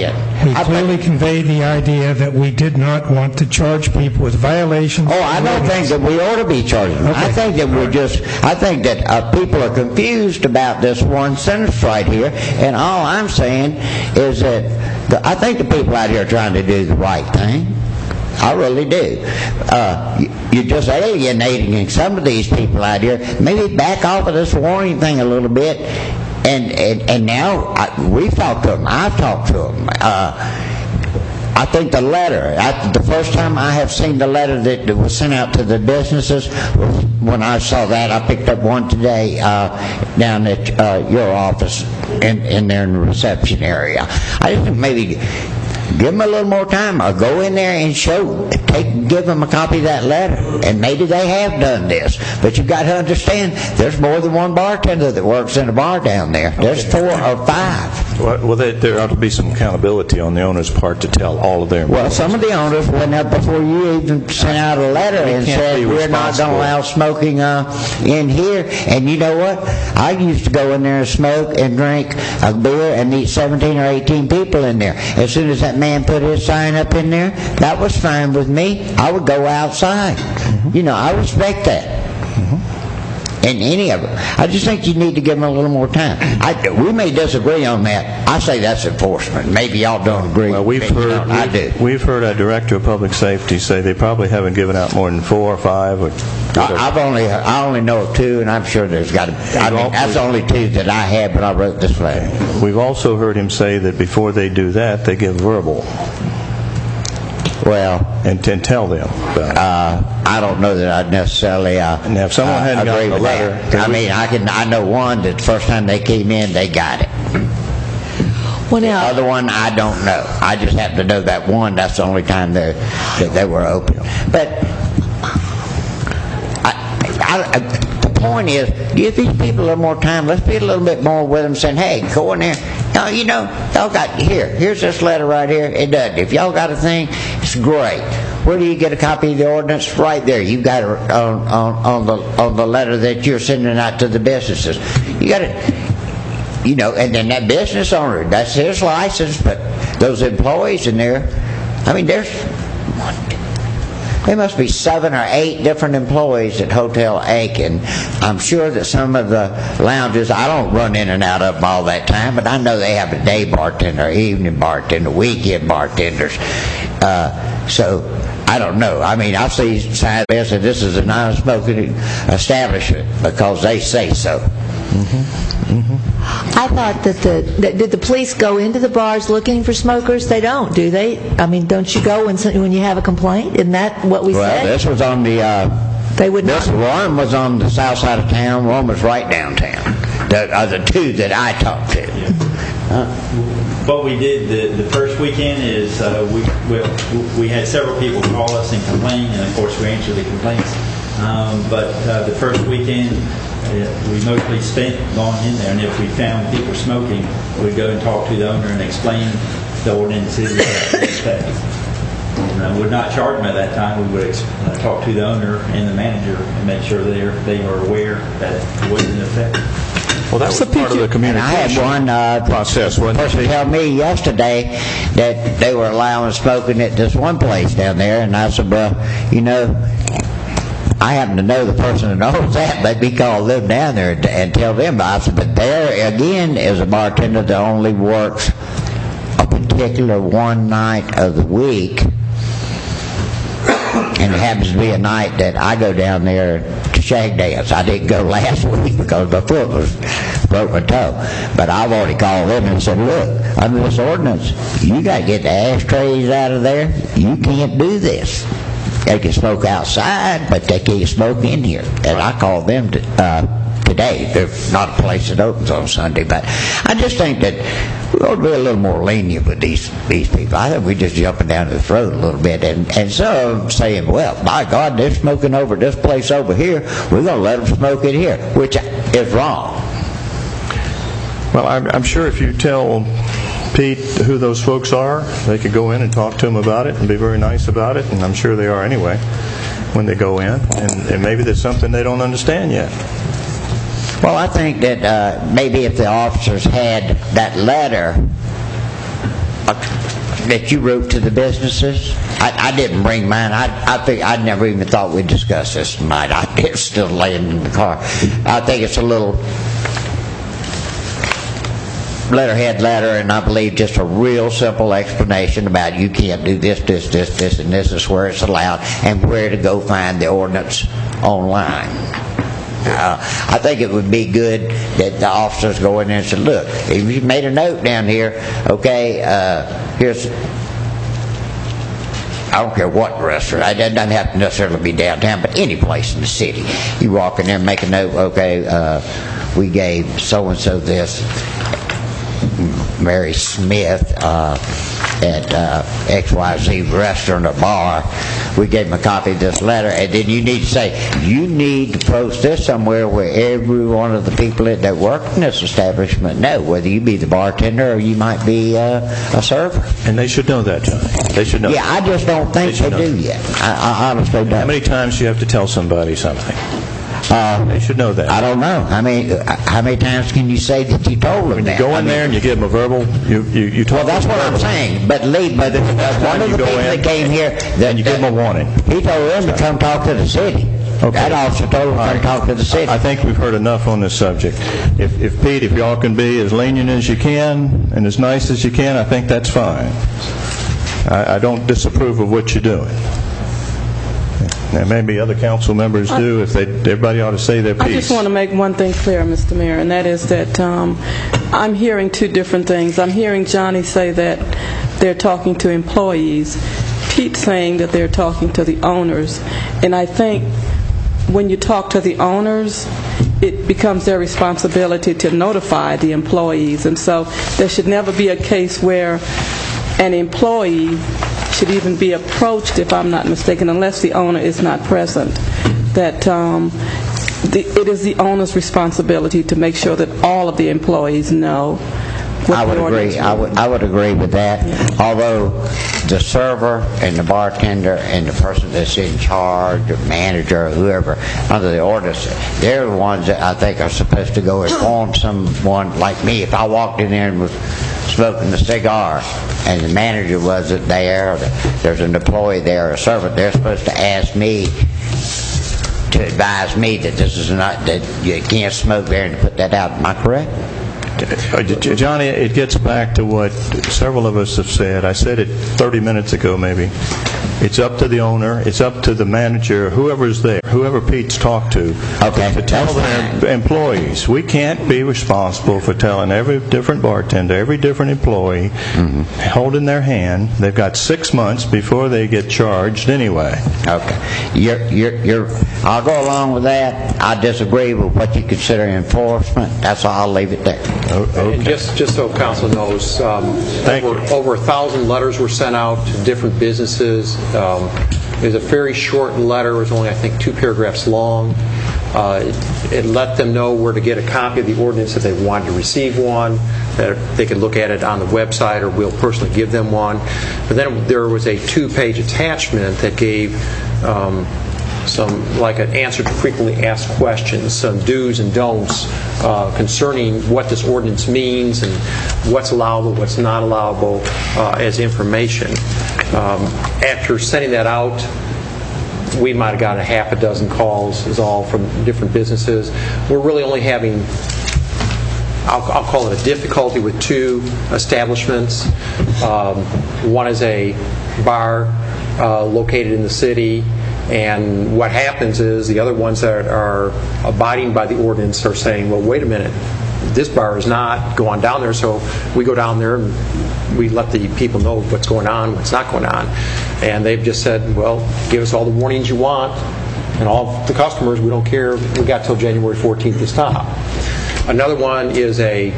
the idea that we did not want to charge people with violations.
Oh, I don't think that we ought to be charging them. Okay. I think that people are confused about this one sentence right here, and all I'm saying is that I think the people out here are trying to do the right thing. I really do. You're just alienating some of these people out here. Maybe back off of this warning thing a little bit. And now we've talked to them. I've talked to them. I think the letter, the first time I have seen the letter that was sent out to the businesses, when I saw that, I picked up one today down at your office in there in the reception area. I just think maybe give them a little more time, or go in there and give them a copy of that letter, and maybe they have done this. But you've got to understand, there's more than one bartender that works in a bar down there. There's 4 or 5.
Well, there ought to be some accountability on the owner's part to tell all of their employees.
Well, some of the owners went up before you even sent out a letter and said, we're not going to allow smoking in here. And you know what? I used to go in there and smoke and drink a beer and meet 17 or 18 people in there. As soon as that man put his sign up in there, that was fine with me. I would go outside. You know, I respect that. And any of it. I just think you need to give them a little more time. We may disagree on that. I say that's enforcement. Maybe y'all don't agree.
Well, we've heard our director of public safety say they probably haven't given out more than 4 or 5.
I only know of 2, and I'm sure there's got to. That's the only 2 that I had, but I wrote this letter.
We've also heard him say that before they do that, they give verbal.
Well,
and tell them.
I don't know that I'd necessarily
now, if someone hadn't
agree
gotten
with
a letter,
that. I mean, I know one that the first time they came in, they got it.
Well,
the
now,
other one, I don't know. I just happen to know that one. That's the only time that they were open. But the point is, give these people a little more time. Let's be a little bit more with them, saying, "Hey, go in there." Now, you know, y'all got here's this letter right here. It doesn't. If y'all got a thing, it's great. Where do you get a copy of the ordinance? Right there. You got it on the letter that you're sending out to the businesses. You got it. You know, and then that business owner, that's his license. But those employees in there, I mean, there must be 7 or 8 different employees at Hotel Aiken. I'm sure that some of the lounges, I don't run in and out of them all that time, but I know they have a day bartender, evening bartender, weekend bartenders. So I don't know. I mean, I see signs that says this is a non-smoking establishment because they say so.
I thought that did the police go into the bars looking for smokers? They don't, do they? I mean, don't you go when you have a complaint? Isn't that what we said?
Well, this was on the.
They would not.
One was on the south side of town. One was right downtown. The 2 that I talked to.
What we did the first weekend is we had several people call us and complain, and of course we answered the complaints. But the first weekend, we mostly spent going in there, and if we found people smoking, we'd go and talk to the owner and explain the ordinances and would not charge them at that time. We would talk to the owner and the manager and make sure they are aware that it wasn't in effect.
Well, that was part of the communication
and I had one
process.
One person tell me yesterday that they were allowing smoking at this one place down there, and I said, well, you know, I happen to know the person that owns that. Let me call them down there and tell them about it. But there, again, is a bartender that only works a particular one night of the week. And it happens to be a night that I go down there to shag dance. I didn't go last week because my foot broke my toe. But I've already called them and said, look, under this ordinance, you got to get the ashtrays out of there. You can't do this. They can smoke outside, but they can't smoke in here. And I called them today. There's not a place that opens on Sunday, but I just think that we ought to be a little more lenient with these people. I think we're just jumping down the throat a little bit, and some of them saying, well, my God, they're smoking over this place over here. We're going to let them smoke it here, which is wrong.
Well, I'm sure if you tell Pete who those folks are, they could go in and talk to them about it and be very nice about it, and I'm sure they are anyway when they go in, and maybe there's something they don't understand yet.
Well, I think that maybe if the officers had that letter that you wrote to the businesses, I didn't bring mine. I never even thought we'd discuss this tonight. It's still laying in the car. I think it's a little letterhead letter, and I believe just a real simple explanation about you can't do this, and this is where it's allowed, and where to go find the ordinance online. I think it would be good that the officers go in there and say, look, if you made a note down here, okay, here's, I don't care what restaurant, it doesn't have to necessarily be downtown, but any place in the city. You walk in there and make a note, okay, we gave so-and-so this. Mary Smith at XYZ restaurant or bar. We gave him a copy of this letter, and then you need to say, you need to post this somewhere where every one of the people that work in this establishment know, whether you be the bartender or you might be a server.
And they should know that, Johnny. They should know.
Yeah, I just don't think they do yet. I honestly don't.
How many times do you have to tell somebody something? They should know that.
I don't know. How many times can you say that you told them that?
You go in there and you give them a verbal. You talk.
Well, that's what I'm saying. But Lee, one of the people that came here,
and you give them a warning.
He told them to come talk to the city. Okay. That officer told them to come talk to the city.
I think we've heard enough on this subject. If y'all can be as lenient as you can and as nice as you can, I think that's fine. I don't disapprove of what you're doing. Now, maybe other council members do. Everybody ought to say their piece.
I just want to make one thing clear, Mr. Mayor, and that is that I'm hearing two different things. I'm hearing Johnny say that they're talking to employees, Pete saying that they're talking to the owners, and I think when you talk to the owners, it becomes their responsibility to notify the employees, and so there should never be a case where an employee should even be approached, if I'm not mistaken, unless the owner is not present. That it is the owner's responsibility to make sure that all of the employees know.
I would agree. I would agree with that. Yeah. Although the server and the bartender and the person that's in charge, or manager, or whoever under the ordinance, they're the ones that I think are supposed to go inform someone like me. If I walked in there and was smoking a cigar and the manager wasn't there, or there's an employee there, or a servant, they're supposed to ask me to advise me that this is not, that you can't smoke there, and put that out. Am I correct?
Johnny, it gets back to what several of us have said. I said it 30 minutes ago, maybe. It's up to the owner. It's up to the manager, whoever's there, whoever Pete's talked to tell their employees. We can't be responsible for telling every different bartender, every different employee, holding their hand. They've got 6 months before they get charged anyway.
Okay. I'll go along with that. I disagree with what you consider enforcement. That's all. I'll leave it there.
Okay.
And just so council knows, over 1,000 letters were sent out to different businesses. It was a very short letter. It was only, I think, 2 paragraphs long. It let them know where to get a copy of the ordinance if they wanted to receive one, that they could look at it on the website, or we'll personally give them one. But then there was a 2-page attachment that gave some, like an answer to frequently asked questions, some do's and don'ts concerning what this ordinance means and what's allowable, what's not allowable as information. After sending that out, we might have gotten a 6 calls, is all, from different businesses. We're really only having, I'll call it a difficulty, with 2 establishments. One is a bar located in the city, and what happens is the other ones that are abiding by the ordinance are saying, well, wait a minute, this bar is not, go on down there. So we go down there and we let the people know what's going on, what's not going on. And they've just said, well, give us all the warnings you want, and all the customers, we don't care, we got till January 14th to stop. Another one is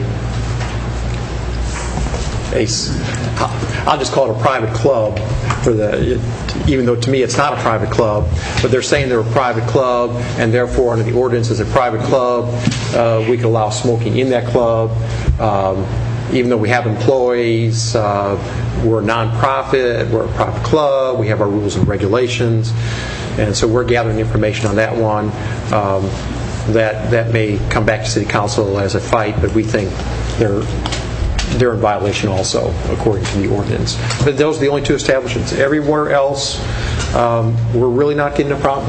I'll just call it a private club, even though to me it's not a private club, but they're saying they're a private club, and therefore under the ordinance as a private club, we can allow smoking in that club. Even though we have employees, we're a non-profit, we're a private club, we have our rules and regulations, and so we're gathering information on that one. That may come back to City Council as a fight, but we think they're in violation also, according to the ordinance. But those are the only 2 establishments. Everywhere else, we're really not getting a problem.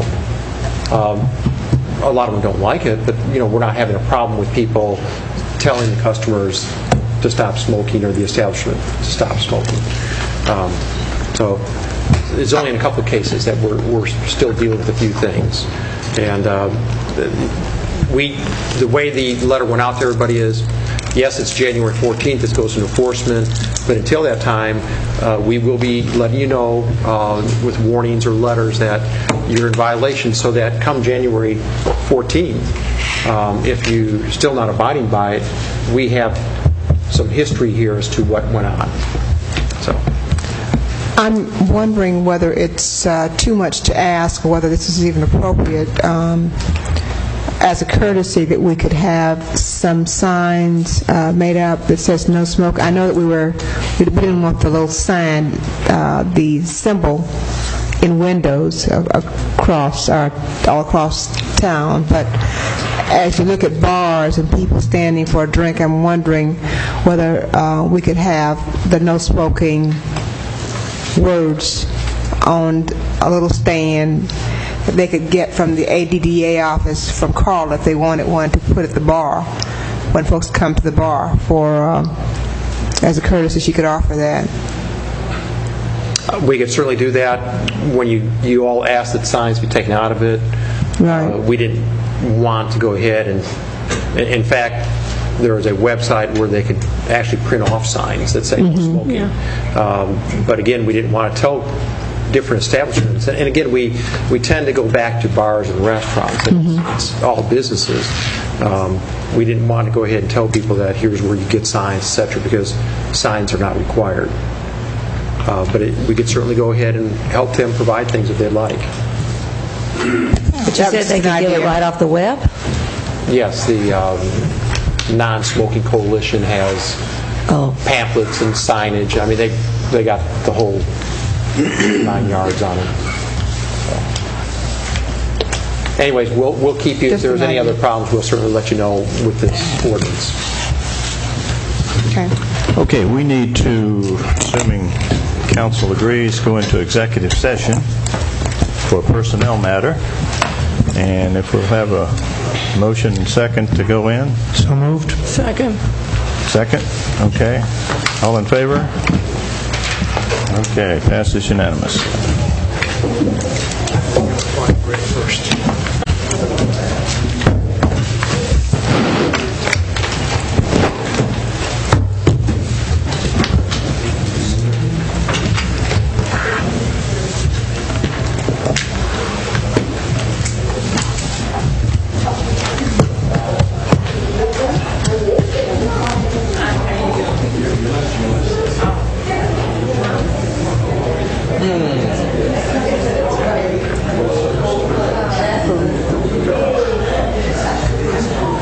A lot of them don't like it, but we're not having a problem with people telling the customers to stop smoking, or the establishment to stop smoking. So it's only in a couple of cases that we're still dealing with a few things. And the way the letter went out to everybody is, yes, it's January 14th, this goes into enforcement, but until that time, we will be letting you know with warnings or letters that you're in violation, so that come January 14th, if you're still not abiding by it, we have some history here as to what went on. So.
I'm wondering whether it's too much to ask, or whether this is even appropriate, as a courtesy, that we could have some signs made up that says no smoke. I know that we didn't want the little sign, the symbol in windows all across town, but as you look at bars and people standing for a drink, I'm wondering whether we could have the no smoking words on a little stand that they could get from the ADDA office from Carl if they wanted one to put at the bar when folks come to the bar. For as a courtesy, she could offer that.
We could certainly do that. When you all asked that signs be taken out of it,
right.
We didn't want to go ahead and, in fact, there is a website where they could actually print off signs that say no smoking.
Yeah.
But again, we didn't want to tell different establishments. And again, we tend to go back to bars and restaurants. And it's all businesses. We didn't want to go ahead and tell people that here's where you get signs, etc., because signs are not required. But we could certainly go ahead and help them provide things if they'd like.
But you said they could get it right off the web?
Yes, the Non-Smoking Coalition has pamphlets and signage. I mean, they got the whole 9 yards on it. So. Anyways, we'll keep you. If there's any other problems, we'll certainly let you know with this ordinance.
Okay.
Okay, we need to, assuming council agrees, go into executive session for a personnel matter. And if we'll have a motion and second to go in.
So moved.
Second.
Second? Okay. All in favor? Okay, passes unanimous.